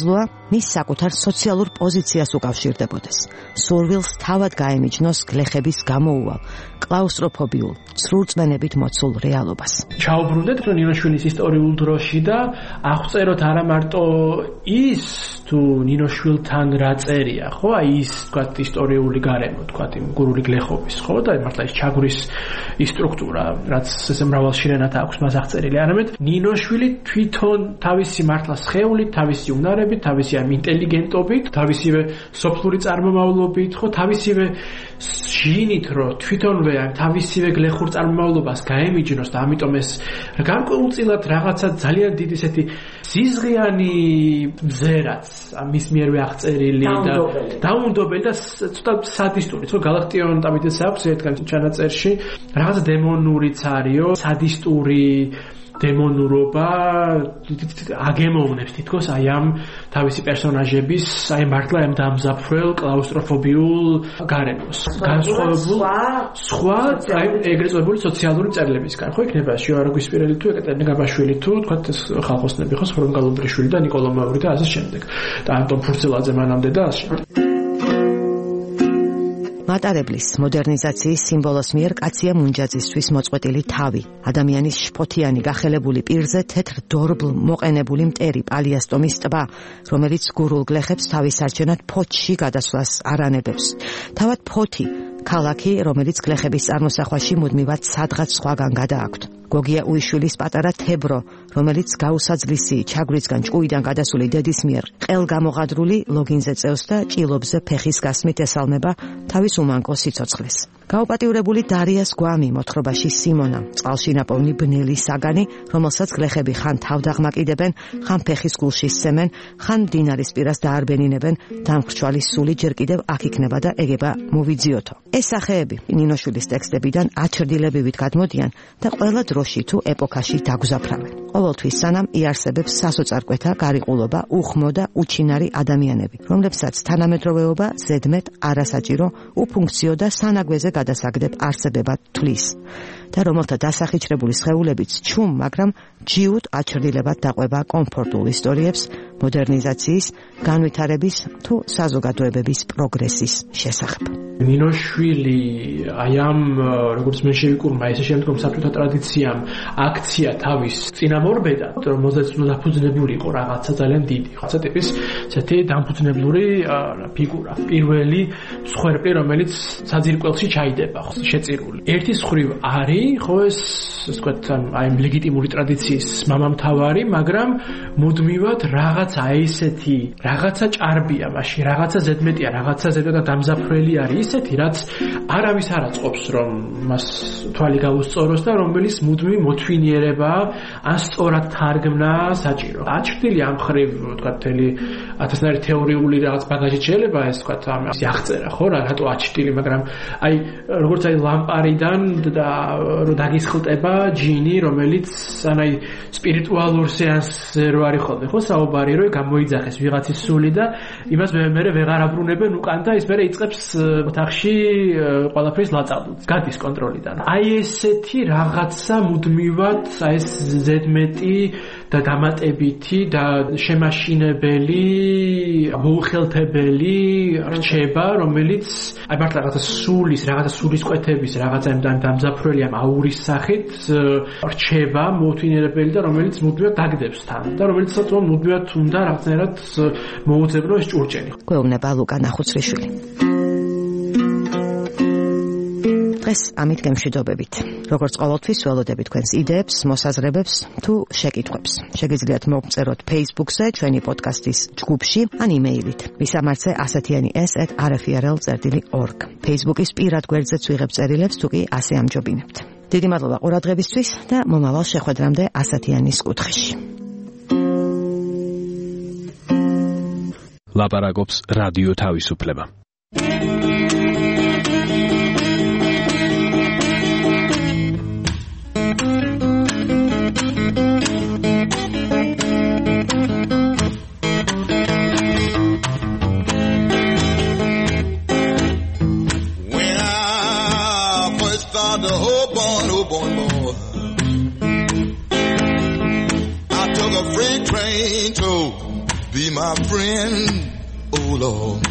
მის საკუთარ სოციალურ პოზიციას უკავშირდებოდეს. სურვილს თავად გაემიჯნოს გლეხების გამოუვალ, კლაუსტროფობიულ, ცრურწმენებით მოცულ რეალობას. ჩაუბრუნდეთ ნინოშვილის ისტორიულ დროში და აღწეროთ არა მარტო ის თუ ნინოშვილთან რა წერია, ხო, აი ის თქვათ ისტორიული გარემო, თქვათ იმ გურული გლეხობის, ხო, და მართლა ის ჩაგვრის ის სტრუქტურა, რაც ესე მრავალ შინენად აქვს მას აღწერილი, არამედ ნინოშვილი თვითონ თავისი მართლა სხეულით, თავისი უნარებით, თავისი ამ ინტელიგენტობით, თავისივე სოფლური წარმომავლობით, ხო, თავისივე ჟინით, რომ თვითონვე თავისივე გლეხურ წარმომავლობას გაემიჯნოს და ამიტომ ეს განკვეულწილად რაღაცა ძალიან დიდი ესეთი ზიზღიანი მზერაც მის მიერვე აღწერილი და დაუნდობელი და ცოტა სადისტური, ხო, გალაქტიონ ტაბიდეს აქვს ერთგან ჩანაწერში, რაღაცა დემონურიც არისო, სადისტური დემონურობა აგემოვნებს თითქოს აი ამ თავისი პერსონაჟების, აი მართლა ამ დამზაფრელ კლაუსტროფობიულ გარემოს. განსხვავებულ სხვა აი ეგრეთ წოდებული სოციალური წერილებისგან, ხო, იქნება შიო არაგვისპირელი თუ ეკატერინე გაბაშვილი თუ თქვათ ეს ხალხოსნები, ხო, ხორომ გალუბრიშვილი და ნიკოლო მაური და ასე შემდეგ. და ანტონ ფურცელაძე მანამდე და ასე შემდეგ. მატარებლის მოდერნიზაციის სიმბოლოს მიერ კაცია მუნჯაძისთვის მოწყვეტილი თავი, ადამიანის შფოთიანი გახელებული პირზე თეთრ დორბლ მოყენებული მტერი პალიასტომის ტბა, რომელიც გურულ გლეხებს თავის არჩენად ფოთში გადასვლას არანებებს. თავად ფოთი, ქალაქი, რომელიც გლეხების წარმოსახვაში მუდმივად სადღაც სხვაგან გადააქვთ. გოგია უიშვილის პატარა თებრო, რომელიც გაუსაძლისი ჩაგვრისგან ჭკუიდან გადასული დედის მიერ ყელგამოღადრული ლოგინზე წევს და ჭილობზე ფეხის გასმით ესალმება თავის უმანკო სიცოცხლეს. გაუპატიურებული დარიას გვამი მოთხრობაში სიმონა, წყალში ნაპოვნი ბნელი საგანი, რომელსაც გლეხები ხან თავდაღმაკიდებენ, ხან ფეხის გულში სცემენ, ხან მდინარის პირას დაარბენინებენ, დამხრჩვალი სული ჯერ კიდევ აქ იქნება და ეგება მოვიძიოთო. ეს სახეები ნინოშვილის ტექსტებიდან აჩრდილებივით გადმოდიან და ყველა დროში თუ ეპოქაში დაგზაფრავენ. ყოველთვის სანამ იარსებებს სასოწარკვეთა გარიყულობა, უხმო და უჩინარი ადამიანები, რომლებსაც თანამედროვეობა ზედმეტ არასაჭირო, უფუნქციო და სანაგვეზე გადასაგდებ არსებებად თვლის და რომელთა დასახიჩრებული სხეულებიც ჩუმ, მაგრამ ჯიუტ აჩრდილებად დაყვება კომფორტულ ისტორიებს, მოდერნიზაციის, განვითარების თუ საზოგადოებების პროგრესის შესახებ. ნინოშვილი აი ამ როგორც მენშევიკურმა ესე შემდგომ საბჭოთა ტრადიციამ აქცია თავის წინამორბედად, რომელზეც უნდა დაფუძნებული იყო რაღაცა ძალიან დიდი, რაღაცა ტიპის ესეთი დამფუძნებლური ფიგურა. პირველი მსხვერპლი, რომელიც საძირკველში ჩაიდება, შეწირული. ერთი მხრივ არის, ხო, ეს ასე ვთქვათ, აი ლეგიტიმური ტრადიციის მამამთავარი, მაგრამ მუდმივად რაღაცა ესეთი, რაღაცა ჭარბია მაშინ, რაღაცა ზედმეტია, რაღაცა ზედმეტად დამზაფრელი არის. ისეთი, რაც არავის არ აწყობს, რომ მას თვალი გაუსწოროს და რომელიც მუდმივი მოთვინიერება ან სწორად თარგმნა საჭირო. აჩრდილი ამ ხრივ, ვთქვათ, თელი ათასნაირი თეორიული რაღაც ბაგაჟით შეიძლება ეს ვთქვათ, ამ აღწერა, ხო, რა, რატო აჩრდილი, მაგრამ აი როგორც აი ლამპარიდან და რო დაგისხლტება ჯინი, რომელიც ანაი სპირიტუალურ სეანსზე რო არის ხოლმე, ხო, საუბარი, რომ გამოიძახეს ვიღაცის სული და იმას მე მე ვეღარ აბრუნებენ უკან და ის მე იწყებს ოთახში ყველაფრის ლაწავლს. გადის კონტროლიდან. აი ესეთი რაღაცა მუდმივად, აი ეს ზედმეტი და დამატებითი და შემაშინებელი, მოუხელთებელი რჩება, რომელიც აი მართლა რაღაცა სულის, რაღაცა სულისკვეთების, რაღაცა ამ დამზაფრელი ამ აურის სახით რჩება, მოუთვინიერებელი და რომელიც მუდმივად დაგდებს თან და რომელიც მუდმივად უნდა რაღაცნაირად მოუძებნო ეს ჭურჭელი. გვეუბნება ლუკა ნახუცრიშვილი. დღეს ამით გემშვიდობებით. როგორც ყოველთვის ველოდებით თქვენს იდეებს, მოსაზრებებს თუ შეკითხვებს. შეგიძლიათ მოგწეროთ Facebook-ზე, ჩვენი პოდკასტის ჯგუფში, ან იმეილით. მისამართზე ასათიანი ეს at r f r l dot org. Facebook-ის პირად გვერდზეც ვიღებ წერილებს, თუ კი ასე ამჯობინებთ. დიდი მადლობა ყურადღებისთვის და მომავალ შეხვედრამდე ასათიანის კუთხეში. ლაპარაკობს რადიო თავისუფლება. be my friend, oh Lord.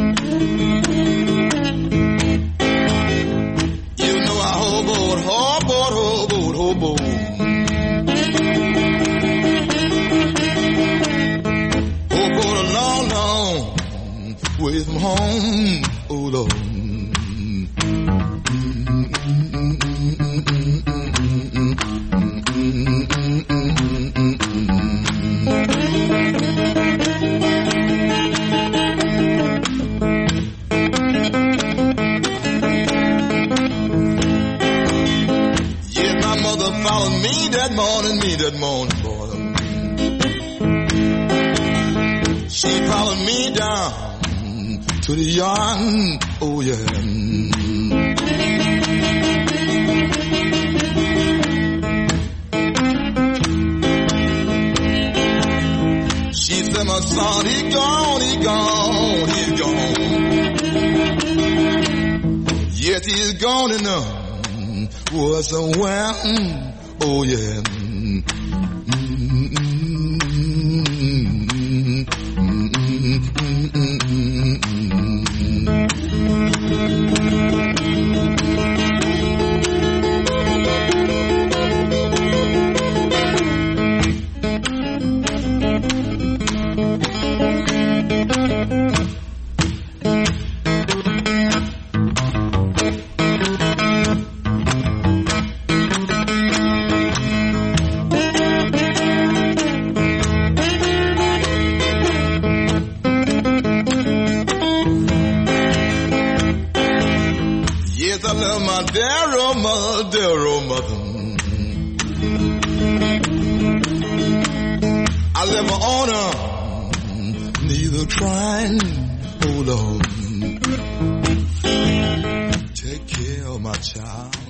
You know I hoboed, hoboed, hoboed, hoboed. Hoboed a long, long way from home, oh Lord. Followed me that morning, me that morning, boy. She followed me down to the yard, oh yeah. She said, my son, he gone, he gone, he's gone. Yes, he's gone enough. Was somewhere, oh yeah. Dear old mother, dear old mother, I left my honor, neither trying, oh Lord, take care of my child.